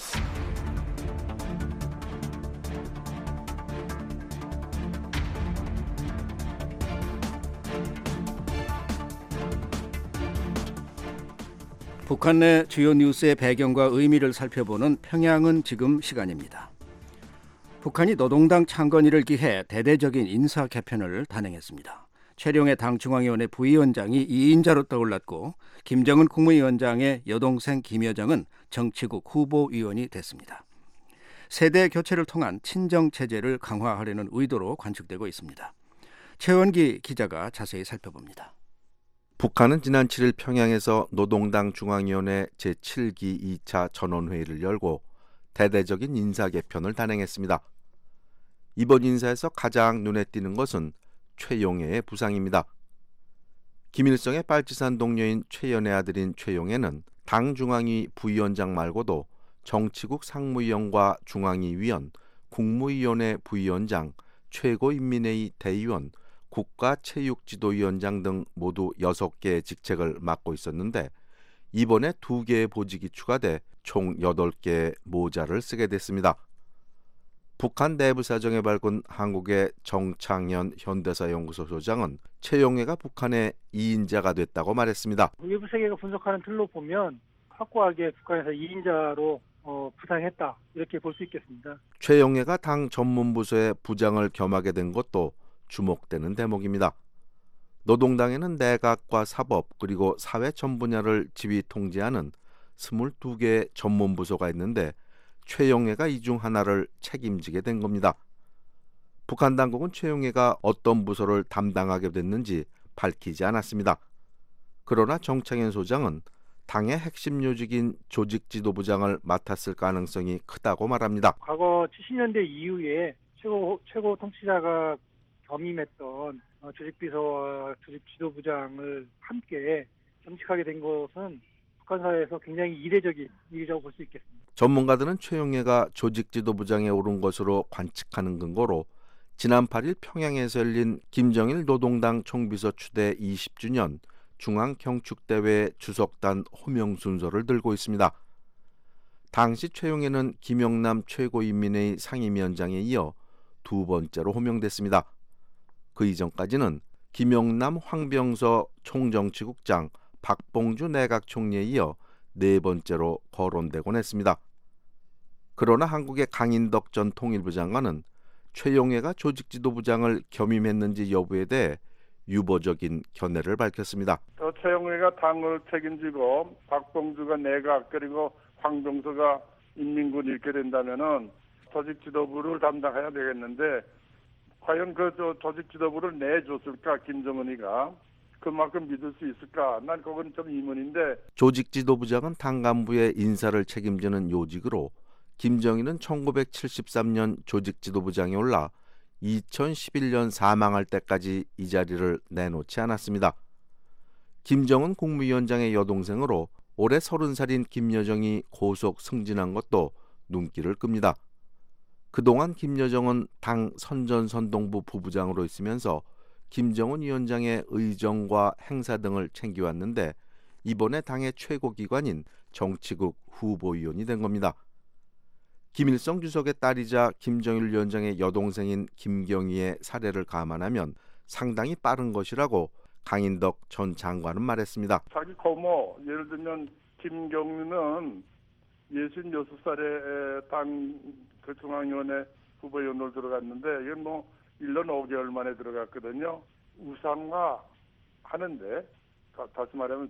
북한 내 주요 뉴스의 배경과 의미를 살펴보는 평양은 지금 시간입니다. 북한이 노동당 창건일을 기해 대대적인 인사 개편을 단행했습니다. 최룡해 당 중앙위원회 부위원장이 2인자로 떠올랐고 김정은 국무위원장의 여동생 김여정은 정치국 후보위원이 됐습니다. 세대 교체를 통한 친정 체제를 강화하려는 의도로 관측되고 있습니다. 최원기 기자가 자세히 살펴봅니다. 북한은 지난 7일 평양에서 노동당 중앙위원회 제7기 2차 전원회의를 열고 대대적인 인사 개편을 단행했습니다. 이번 인사에서 가장 눈에 띄는 것은 최용해의 부상입니다. 김일성의 빨치산 동료인 최연의 아들인 최용해는 당 중앙위 부위원장 말고도 정치국 상무위원과 중앙위 위원, 국무위원회 부위원장, 최고인민회의 대의원, 국가체육지도위원장 등 모두 6개의 직책을 맡고 있었는데 이번에 2개의 보직이 추가돼 총 8개의 모자를 쓰게 됐습니다. 북한 내부 사정에 밝은 한국의 정창현 현대사연구소 소장은 최용해가 북한의 2인자가 됐다고 말했습니다. 외부 세계가 분석하는 틀로 보면 확고하게 북한에서 2인자로 부상했다 이렇게 볼 수 있겠습니다. 최용해가 당 전문부서의 부장을 겸하게 된 것도 주목되는 대목입니다. 노동당에는 내각과 사법 그리고 사회 전 분야를 지휘 통제하는 22개의 전문부서가 있는데 최용해가 이 중 하나를 책임지게 된 겁니다. 북한 당국은 최용해가 어떤 부서를 담당하게 됐는지 밝히지 않았습니다. 그러나 정창현 소장은 당의 핵심 요직인 조직 지도부장을 맡았을 가능성이 크다고 말합니다. 과거 70년대 이후에 최고 통치자가 겸임했던 조직비서와 조직 지도부장을 함께 겸직하게 된 것은 북한 사회에서 굉장히 이례적인 일이라고 볼 수 있겠습니다. 전문가들은 최용해가 조직 지도부장에 오른 것으로 관측하는 근거로 지난 8일 평양에서 열린 김정일 노동당 총비서 추대 20주년 중앙경축대회 주석단 호명 순서를 들고 있습니다. 당시 최용해는 김영남 최고인민회의 상임위원장에 이어 두 번째로 호명됐습니다. 그 이전까지는 김영남, 황병서 총정치국장, 박봉주 내각총리에 이어 네 번째로 거론되곤 했습니다. 그러나 한국의 강인덕 전 통일부 장관은 최용해가 조직지도부장을 겸임했는지 여부에 대해 유보적인 견해를 밝혔습니다. 최용해가 당을 책임지고 박봉주가 내각 그리고 황병서가 인민군 이렇게 된다면은 조직 지도부를 담당해야 되겠는데 과연 그 조직 지도부를 내줬을까 김정은이가 그만큼 믿을 수 있을까? 난 그건 좀 의문인데. 조직 지도부장은 당 간부의 인사를 책임지는 요직으로 김정일은 1973년 조직 지도부장에 올라 2011년 사망할 때까지 이 자리를 내놓지 않았습니다. 김정은 국무위원장의 여동생으로 올해 30살인 김여정이 고속 승진한 것도 눈길을 끕니다. 그동안 김여정은 당 선전선동부 부부장으로 있으면서 김정은 위원장의 의정과 행사 등을 챙겨왔는데 이번에 당의 최고기관인 정치국 후보위원이 된 겁니다. 김일성 주석의 딸이자 김정일 위원장의 여동생인 김경희의 사례를 감안하면 상당히 빠른 것이라고 강인덕 전 장관은 말했습니다. 자기 고모, 예를 들면 김경희는 66살에 당 그 중앙위원회 후보위원으로 들어갔는데 이건 뭐 1년 5개월 만에 들어갔거든요. 우상화 하는데 다시 말하면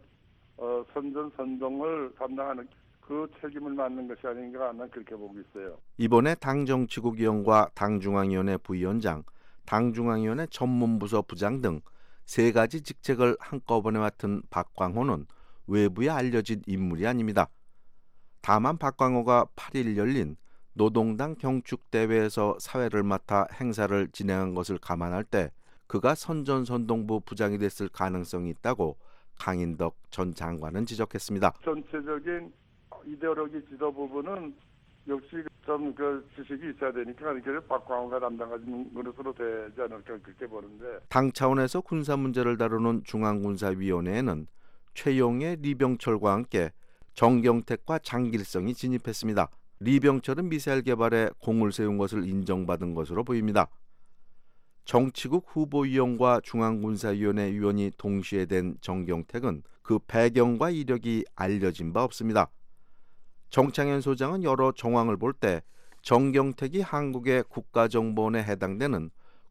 선전선동을 담당하는 그 책임을 맡는 것이 아닌가 난 그렇게 보고 있어요. 이번에 당정치국위원과 당중앙위원회 부위원장, 당중앙위원회 전문부서 부장 등 세 가지 직책을 한꺼번에 맡은 박광호는 외부에 알려진 인물이 아닙니다. 다만 박광호가 8일 열린 노동당 경축대회에서 사회를 맡아 행사를 진행한 것을 감안할 때 그가 선전선동부 부장이 됐을 가능성이 있다고 강인덕 전 장관은 지적했습니다. 전체적인 이데올로기 지도 부분은 역시 좀 그 지식이 있어야 되니까 그래서 박광호가 담당하는 것으로 되지 않을까 그렇게 보는데. 당 차원에서 군사 문제를 다루는 중앙군사위원회에는 최용해, 리병철과 함께 정경택과 장길성이 진입했습니다. 리병철은 미사일 개발에 공을 세운 것을 인정받은 것으로 보입니다. 정치국 후보위원과 중앙군사위원회 위원이 동시에 된 정경택은 그 배경과 이력이 알려진 바 없습니다. 정창현 소장은 여러 정황을 볼 때 정경택이 한국의 국가정보원에 해당되는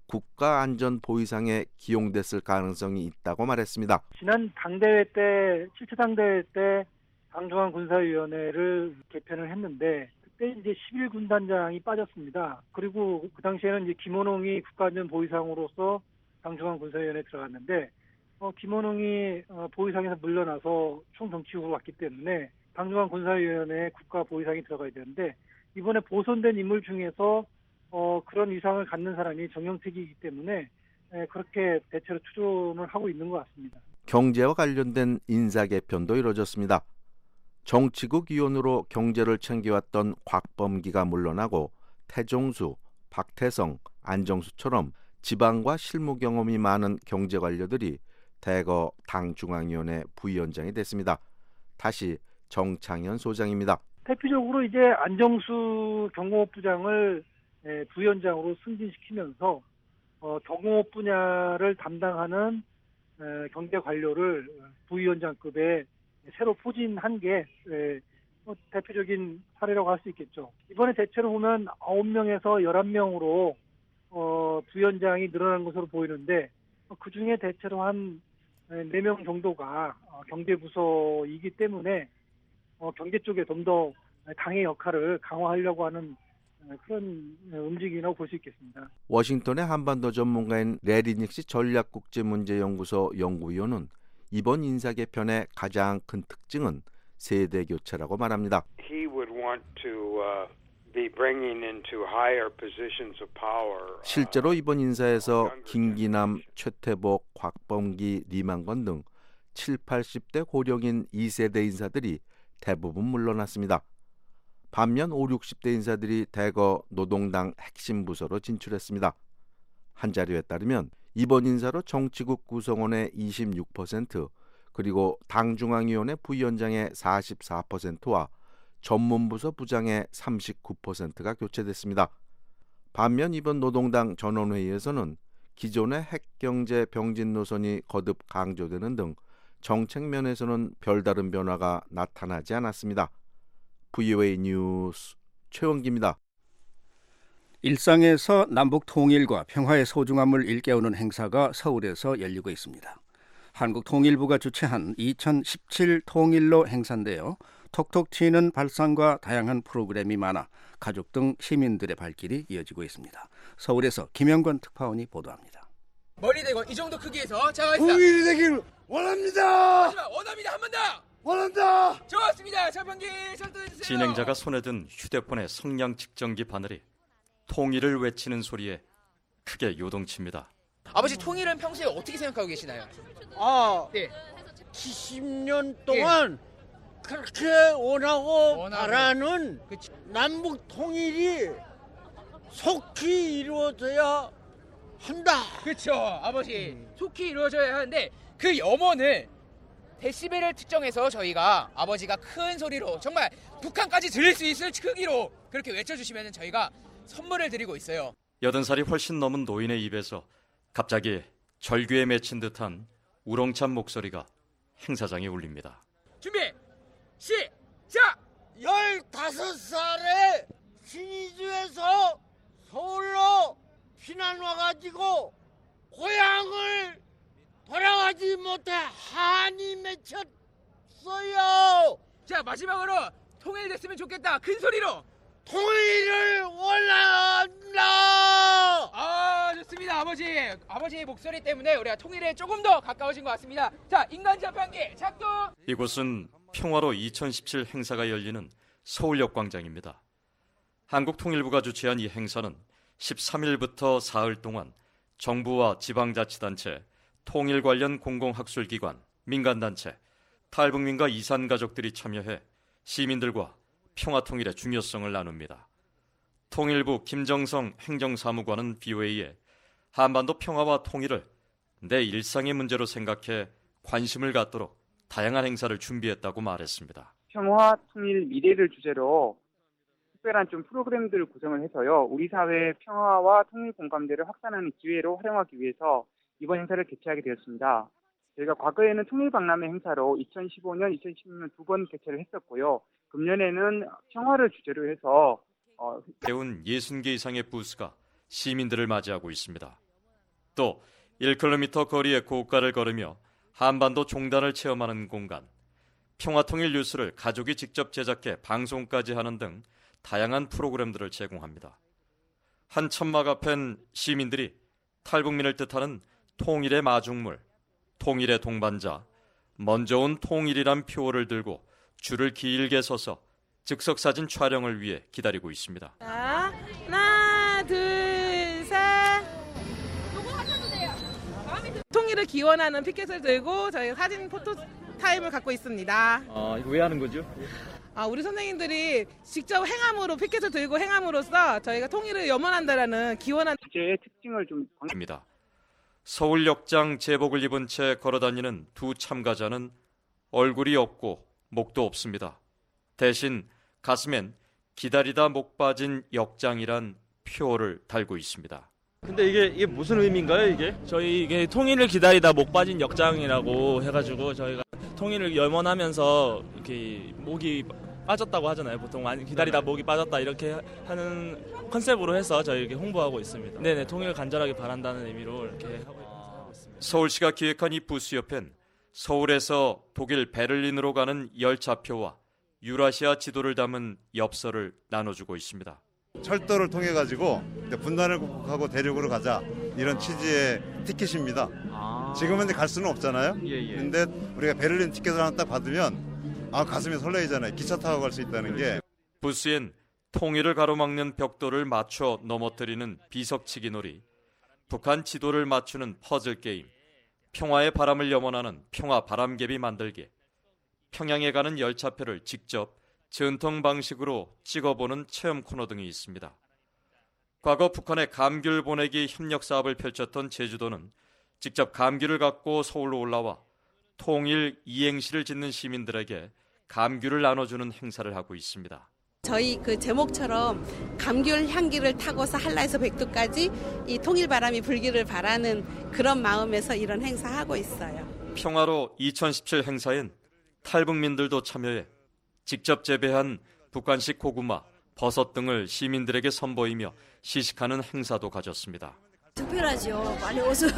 국가안전보위상에 기용됐을 가능성이 있다고 말했습니다. 지난 당대회 때 7차 당대회 때 당중앙군사위원회를 개편을 했는데 그때 이제 11군단장이 빠졌습니다. 그리고 그 당시에는 이제 김원홍이 국가안전보위상으로서 당중앙군사위원회에 들어갔는데 김원홍이 보위상에서 물러나서 총정치국으로 왔기 때문에 당중앙군사위원회에 국가보위상이 들어가야 되는데 이번에 보선된 인물 중에서 그런 위상을 갖는 사람이 정경택이기 때문에 그렇게 대체로 추존을 하고 있는 것 같습니다. 경제와 관련된 인사 개편도 이뤄졌습니다. 정치국 위원으로 경제를 챙겨왔던 곽범기가 물러나고 태종수, 박태성, 안정수처럼 지방과 실무 경험이 많은 경제 관료들이 대거 당중앙위원회 부위원장이 됐습니다. 다시 정창현 소장입니다. 대표적으로 이제 안정수 경공업 부장을 부위원장으로 승진시키면서 경공업 분야를 담당하는 경제 관료를 부위원장급에 새로 포진한 게 대표적인 사례라고 할 수 있겠죠. 이번에 대체로 보면 9명에서 11명으로 부위원장이 늘어난 것으로 보이는데 그중에 대체로 한 4명 정도가 경제부서이기 때문에 경제 쪽에 좀 더 당의 역할을 강화하려고 하는 그런 움직임이라고 볼 수 있겠습니다. 워싱턴의 한반도 전문가인 레리 닉시 전략국제문제연구소 연구위원은 이번 인사 개편의 가장 큰 특징은 세대 교체라고 말합니다. He would want to be bringing into higher positions of power. 실제로 이번 인사에서 김기남, 최태복, 곽범기, 리만건 등 7, 80대 고령인 2세대 인사들이 대부분 물러났습니다. 반면 5, 60대 인사들이 대거 노동당 핵심 부서로 진출했습니다. 한 자료에 따르면 이번 인사로 정치국 구성원의 26%, 그리고 당중앙위원회 부위원장의 44%와 전문부서 부장의 39%가 교체됐습니다. 반면 이번 노동당 전원회의에서는 기존의 핵경제 병진 노선이 거듭 강조되는 등 정책 면에서는 별다른 변화가 나타나지 않았습니다. VOA 뉴스 최원기입니다. 일상에서 남북 통일과 평화의 소중함을 일깨우는 행사가 서울에서 열리고 있습니다. 한국통일부가 주최한 2017 통일로 행사인데요. 톡톡 튀는 발상과 다양한 프로그램이 많아 가족 등 시민들의 발길이 이어지고 있습니다. 서울에서 김영권 특파원이 보도합니다. 머리 대고 이 정도 크기에서 자, 통일이 되길 원합니다. 원합니다. 한 번 더. 원한다. 좋았습니다. 자판기 작동해주세요. 진행자가 손에 든 휴대폰의 성량 측정기 바늘이 통일을 외치는 소리에 크게 요동칩니다. 아버지 통일은 평소에 어떻게 생각하고 계시나요? 네. 70년 동안 그렇게 원하고 바라는 남북 통일이 속히 이루어져야 한다. 그렇죠. 아버지 속히 이루어져야 하는데 그 염원을 데시벨을 측정해서 저희가 아버지가 큰 소리로 정말 북한까지 들릴 수 있을 크기로 그렇게 외쳐주시면 저희가 선물을 드리고 있어요. 80살이 훨씬 넘은 노인의 입에서 갑자기 절규에 맺힌 듯한 우렁찬 목소리가 행사장에 울립니다. 준비 시작! 15살에 신의주에서 서울로 피난 와가지고 고향을 돌아가지 못해 한이 맺혔어요. 자, 마지막으로 통일됐으면 좋겠다. 큰 소리로 통일을 원한다. 아, 좋습니다. 아버지의 목소리 때문에 우리가 통일에 조금 더 가까워진 것 같습니다. 자, 인간 자판기 작동. 이곳은 평화로 2017 행사가 열리는 서울역 광장입니다. 한국통일부가 주최한 이 행사는 13일부터 사흘 동안 정부와 지방자치단체, 통일 관련 공공학술기관, 민간단체, 탈북민과 이산가족들이 참여해 시민들과 평화통일의 중요성을 나눕니다. 통일부 김정성 행정사무관은 BOA에 한반도 평화와 통일을 내 일상의 문제로 생각해 관심을 갖도록 다양한 행사를 준비했다고 말했습니다. 평화, 통일, 미래를 주제로 특별한 좀 프로그램들을 구성을 해서요. 우리 사회의 평화와 통일 공감대를 확산하는 기회로 활용하기 위해서 이번 행사를 개최하게 되었습니다. 저희가 과거에는 통일박람회 행사로 2015년, 2016년 두 번 개최를 했었고요. 금년에는 평화를 주제로 해서 배운 60개 이상의 부스가 시민들을 맞이하고 있습니다. 또 1km 거리의 고가를 걸으며 한반도 종단을 체험하는 공간, 평화통일 뉴스를 가족이 직접 제작해 방송까지 하는 등 다양한 프로그램들을 제공합니다. 한 천막 앞엔 시민들이 탈북민을 뜻하는 통일의 마중물, 통일의 동반자, 먼저 온 통일이란 표어를 들고 줄을 길게 서서 즉석사진 촬영을 위해 기다리고 있습니다. 자, 하나, 둘, 셋. 통일을 기원하는 피켓을 들고 저희 사진 포토 타임을 갖고 있습니다. 이거 왜 하는 거죠? 우리 선생님들이 직접 행함으로 피켓을 들고 행함으로써 저희가 통일을 염원한다라는 기원한 주제의 특징을 좀 입니다. 서울역장 제복을 입은 채 걸어다니는 두 참가자는 얼굴이 없고 목도 없습니다. 대신 가슴엔 기다리다 목 빠진 역장이란 표어를 달고 있습니다. 근데 이게 무슨 의미인가요, 이게? 저희 이게 통일을 기다리다 목 빠진 역장이라고 해가지고 저희가 통일을 염원하면서 이렇게 목이 빠졌다고 하잖아요. 보통 많이 기다리다 목이 빠졌다 이렇게 하는 컨셉으로 해서 저희 이렇게 홍보하고 있습니다. 네네, 통일을 간절하게 바란다는 의미로 이렇게 하고 있습니다. 서울시가 기획한 이 부스 옆엔 서울에서 독일 베를린으로 가는 열차표와 유라시아 지도를 담은 엽서를 나눠주고 있습니다. 철도를 통해 가지고 분단을 극복하고 대륙으로 가자 이런 취지의 티켓입니다. 지금은 갈 수는 없잖아요. 근데 우리가 베를린 티켓을 하나 딱 받으면 가슴이 설레이잖아요. 기차 타고 갈 수 있다는 게. 부스엔 통일을 가로막는 벽돌을 맞춰 넘어뜨리는 비석치기 놀이, 북한 지도를 맞추는 퍼즐 게임, 평화의 바람을 염원하는 평화 바람개비 만들기, 평양에 가는 열차표를 직접 전통 방식으로 찍어보는 체험 코너 등이 있습니다. 과거 북한의 감귤 보내기 협력 사업을 펼쳤던 제주도는 직접 감귤을 갖고 서울로 올라와 통일 이행시를 짓는 시민들에게 감귤을 나눠주는 행사를 하고 있습니다. 저희 그 제목처럼 감귤 향기를 타고서 한라에서 백두까지 이 통일 바람이 불기를 바라는 그런 마음에서 이런 행사하고 있어요. 평화로 2017 행사엔 탈북민들도 참여해 직접 재배한 북한식 고구마, 버섯 등을 시민들에게 선보이며 시식하는 행사도 가졌습니다. 특별하죠. 빨리 어서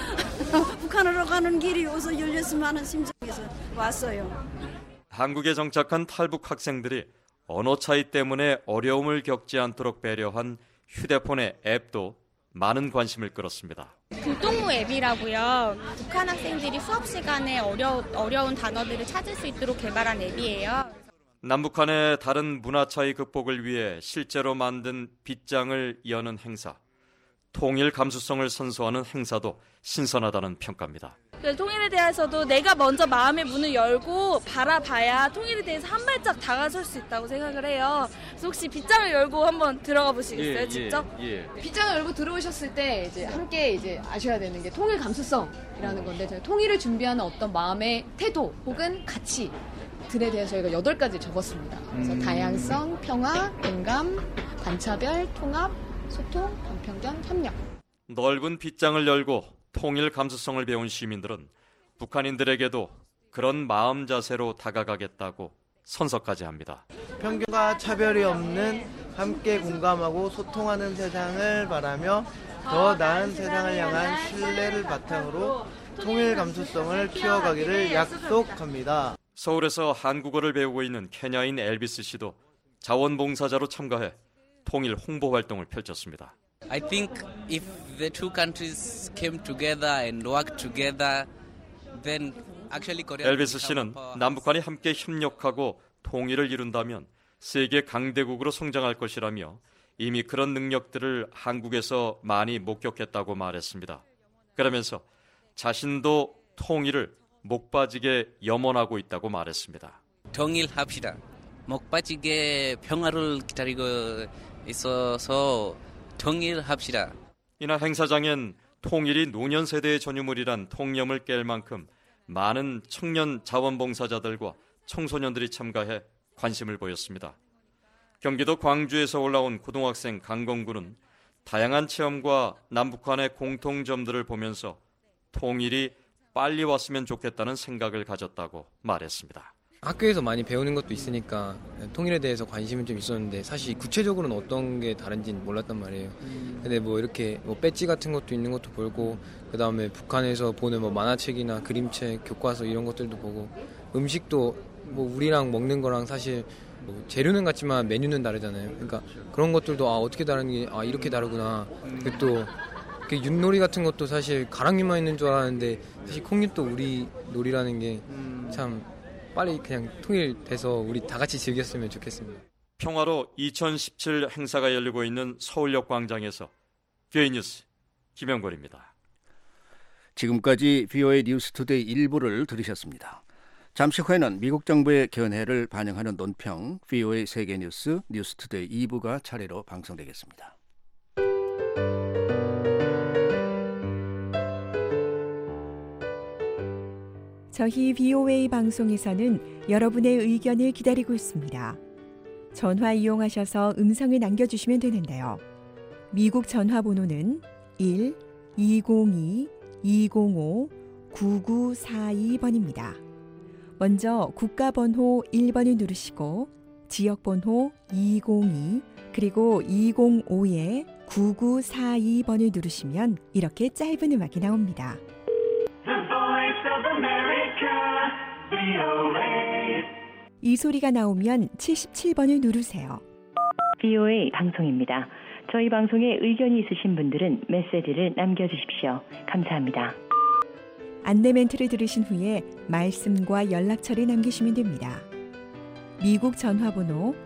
북한으로 가는 길이 어서 열렸으면 하는 심정에서 왔어요. 한국에 정착한 탈북 학생들이 언어 차이 때문에 어려움을 겪지 않도록 배려한 휴대폰의 앱도 많은 관심을 끌었습니다. 불동무 앱이라고요. 북한 학생들이 수업 시간에 어려운 단어들을 찾을 수 있도록 개발한 앱이에요. 남북한의 다른 문화 차이 극복을 위해 실제로 만든 빗장을 여는 행사, 통일 감수성을 선소하는 행사도 신선하다는 평가입니다. 통일에 대해서도 내가 먼저 마음의 문을 열고 바라봐야 통일에 대해서 한 발짝 다가설 수 있다고 생각을 해요. 그래서 혹시 빗장을 열고 한번 들어가 보시겠어요, 직접? 빗장을 열고 들어오셨을 때 이제 함께 이제 아셔야 되는 게 통일 감수성이라는 건데, 저희 통일을 준비하는 어떤 마음의 태도 혹은 가치들에 대해서 저희가 8가지 적었습니다. 그래서 다양성, 평화, 공감, 관차별, 통합, 소통, 반평등, 협력. 넓은 빗장을 열고 통일 감수성을 배운 시민들은 북한인들에게도 그런 마음 자세로 다가가겠다고 선서까지 합니다. 편견과 차별이 없는 함께 공감하고 소통하는 세상을 바라며 더 나은 세상을 향한 신뢰를 바탕으로 통일 감수성을 키워가기를 약속합니다. 서울에서 한국어를 배우고 있는 케냐인 엘비스 씨도 자원봉사자로 참가해 통일 홍보 활동을 펼쳤습니다. I think if the two countries came together and worked together, then actually Korea. 엘비스 씨는 남북한이 함께 협력하고 통일을 이룬다면 세계 강대국으로 성장할 것이라며 이미 그런 능력들을 한국에서 많이 목격했다고 말했습니다. 그러면서 자신도 통일을 목 빠지게 염원하고 있다고 말했습니다. 통일합시다. 목 빠지게 평화를 기다리고 있어서 통일합시다. 이날 행사장엔 통일이 노년 세대의 전유물이란 통념을 깰 만큼 많은 청년 자원봉사자들과 청소년들이 참가해 관심을 보였습니다. 경기도 광주에서 올라온 고등학생 강건구는 다양한 체험과 남북한의 공통점들을 보면서 통일이 빨리 왔으면 좋겠다는 생각을 가졌다고 말했습니다. 학교에서 많이 배우는 것도 있으니까 통일에 대해서 관심은 좀 있었는데 사실 구체적으로는 어떤 게 다른지는 몰랐단 말이에요. 근데 뭐 이렇게 뭐 배지 같은 것도 있는 것도 보고, 그 다음에 북한에서 보는 뭐 만화책이나 그림책, 교과서 이런 것들도 보고, 음식도 뭐 우리랑 먹는 거랑 사실 뭐 재료는 같지만 메뉴는 다르잖아요. 그러니까 그런 것들도 어떻게 다른 게 이렇게 다르구나. 그리고 또 윷놀이 같은 것도 사실 가랑이만 있는 줄 알았는데 사실 콩잎도 우리 놀이라는 게 참 빨리 그냥 통일돼서 우리 다 같이 즐겼으면 좋겠습니다. 평화로 2017 행사가 열리고 있는 서울역 광장에서 VOA 뉴스 김영걸입니다. 지금까지 VOA 뉴스투데이 1부를 들으셨습니다. 잠시 후에는 미국 정부의 견해를 반영하는 논평 VOA 세계뉴스 뉴스투데이 2부가 차례로 방송되겠습니다. 저희 VOA 방송에서는 여러분의 의견을 기다리고 있습니다. 전화 이용하셔서 음성을 남겨주시면 되는데요. 미국 전화번호는 1-202-205-9942번입니다. 먼저 국가번호 1번을 누르시고 지역번호 202 그리고 205-9942번을 누르시면 이렇게 짧은 음악이 나옵니다. 이 소리가 나오면 77번을 누르세요. VOA 방송입니다. 저희 방송에 의견이 있으신 분들은 메시지를 남겨주십시오. 감사합니다. 안내 멘트를 들으신 후에 말씀과 연락처를 남기시면 됩니다. 미국 전화번호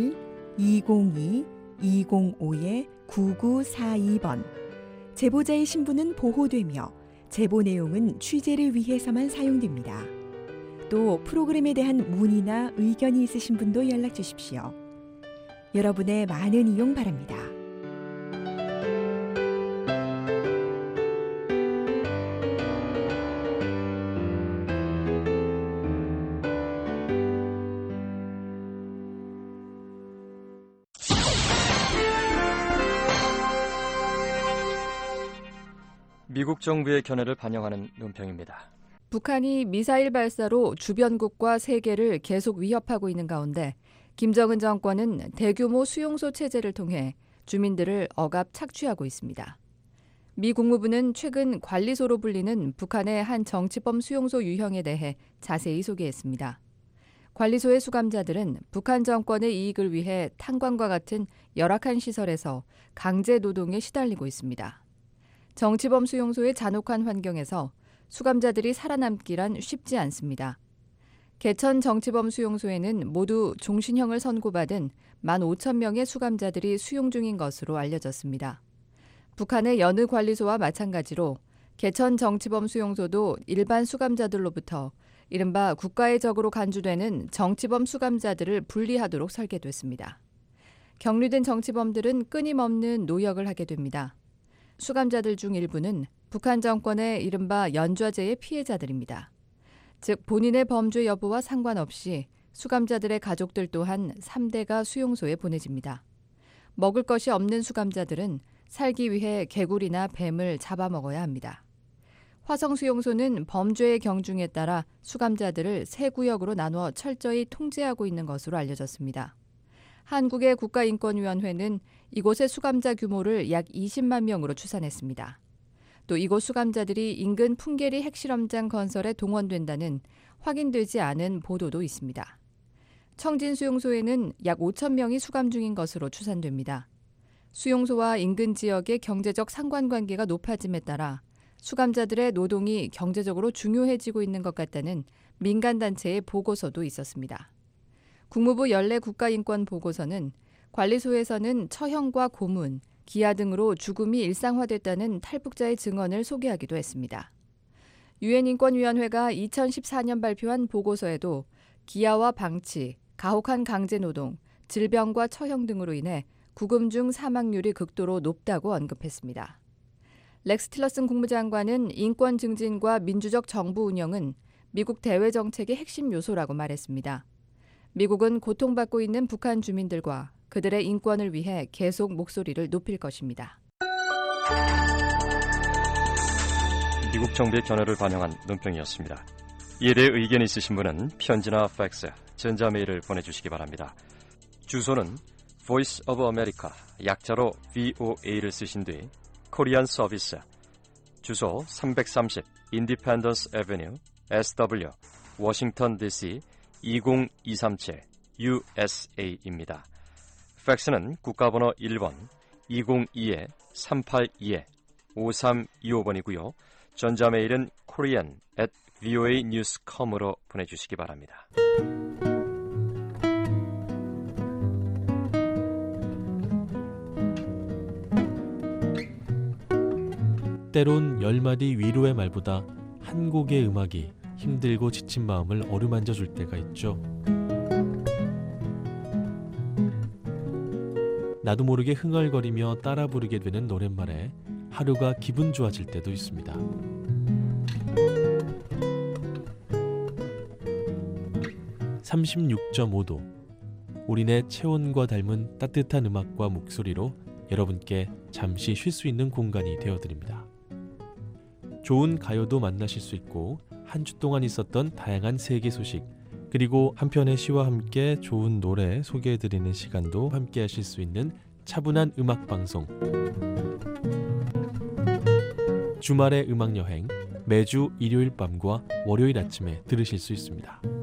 1-202-205-9942번. 제보자의 신분은 보호되며 제보 내용은 취재를 위해서만 사용됩니다. 또 프로그램에 대한 문의나 의견이 있으신 분도 연락 주십시오. 여러분의 많은 이용 바랍니다. 미국 정부의 견해를 반영하는 논평입니다. 북한이 미사일 발사로 주변국과 세계를 계속 위협하고 있는 가운데 김정은 정권은 대규모 수용소 체제를 통해 주민들을 억압 착취하고 있습니다. 미 국무부는 최근 관리소로 불리는 북한의 한 정치범 수용소 유형에 대해 자세히 소개했습니다. 관리소의 수감자들은 북한 정권의 이익을 위해 탄광과 같은 열악한 시설에서 강제 노동에 시달리고 있습니다. 정치범 수용소의 잔혹한 환경에서 수감자들이 살아남기란 쉽지 않습니다. 개천 정치범 수용소에는 모두 종신형을 선고받은 15,000명의 수감자들이 수용 중인 것으로 알려졌습니다. 북한의 여느 관리소와 마찬가지로 개천 정치범 수용소도 일반 수감자들로부터 이른바 국가의 적으로 간주되는 정치범 수감자들을 분리하도록 설계됐습니다. 격리된 정치범들은 끊임없는 노역을 하게 됩니다. 수감자들 중 일부는 북한 정권의 이른바 연좌제의 피해자들입니다. 즉 본인의 범죄 여부와 상관없이 수감자들의 가족들 또한 3대가 수용소에 보내집니다. 먹을 것이 없는 수감자들은 살기 위해 개구리나 뱀을 잡아먹어야 합니다. 화성수용소는 범죄의 경중에 따라 수감자들을 세 구역으로 나누어 철저히 통제하고 있는 것으로 알려졌습니다. 한국의 국가인권위원회는 이곳의 수감자 규모를 약 20만 명으로 추산했습니다. 또 이곳 수감자들이 인근 풍계리 핵실험장 건설에 동원된다는 확인되지 않은 보도도 있습니다. 청진수용소에는 약 5천 명이 수감 중인 것으로 추산됩니다. 수용소와 인근 지역의 경제적 상관관계가 높아짐에 따라 수감자들의 노동이 경제적으로 중요해지고 있는 것 같다는 민간단체의 보고서도 있었습니다. 국무부 연례 국가인권보고서는 관리소에서는 처형과 고문, 기아 등으로 죽음이 일상화됐다는 탈북자의 증언을 소개하기도 했습니다. 유엔 인권위원회가 2014년 발표한 보고서에도 기아와 방치, 가혹한 강제노동, 질병과 처형 등으로 인해 구금 중 사망률이 극도로 높다고 언급했습니다. 렉스 틸러슨 국무장관은 인권 증진과 민주적 정부 운영은 미국 대외 정책의 핵심 요소라고 말했습니다. 미국은 고통받고 있는 북한 주민들과 그들의 인권을 위해 계속 목소리를 높일 것입니다. 미국 정부의 견해를 반영한 논평이었습니다. 이에 대해 의견이 있으신 분은 편지나 팩스, 전자메일을 보내주시기 바랍니다. 주소는 Voice of America, 약자로 VOA를 쓰신 뒤 코리안 서비스, 주소 330 Independence Avenue, SW, 워싱턴 DC 20237 USA입니다. 팩스는 국가번호 1번 202-382-5325번이고요. 전자메일은 korean@voanews.com으로 보내주시기 바랍니다. 때론 10마디 위로의 말보다 한 곡의 음악이 힘들고 지친 마음을 어루만져 줄 때가 있죠. 나도 모르게 흥얼거리며 따라 부르게 되는 노랫말에 하루가 기분 좋아질 때도 있습니다. (36.5도) 우리네 체온과 닮은 따뜻한 음악과 목소리로 여러분께 잠시 쉴 수 있는 공간이 되어드립니다. 좋은 가요도 만나실 수 있고 한 주 동안 있었던 다양한 세계 소식, 그리고 한 편의 시와 함께 좋은 노래 소개해드리는 시간도 함께 하실 수 있는 차분한 음악방송 주말의 음악여행, 매주 일요일 밤과 월요일 아침에 들으실 수 있습니다.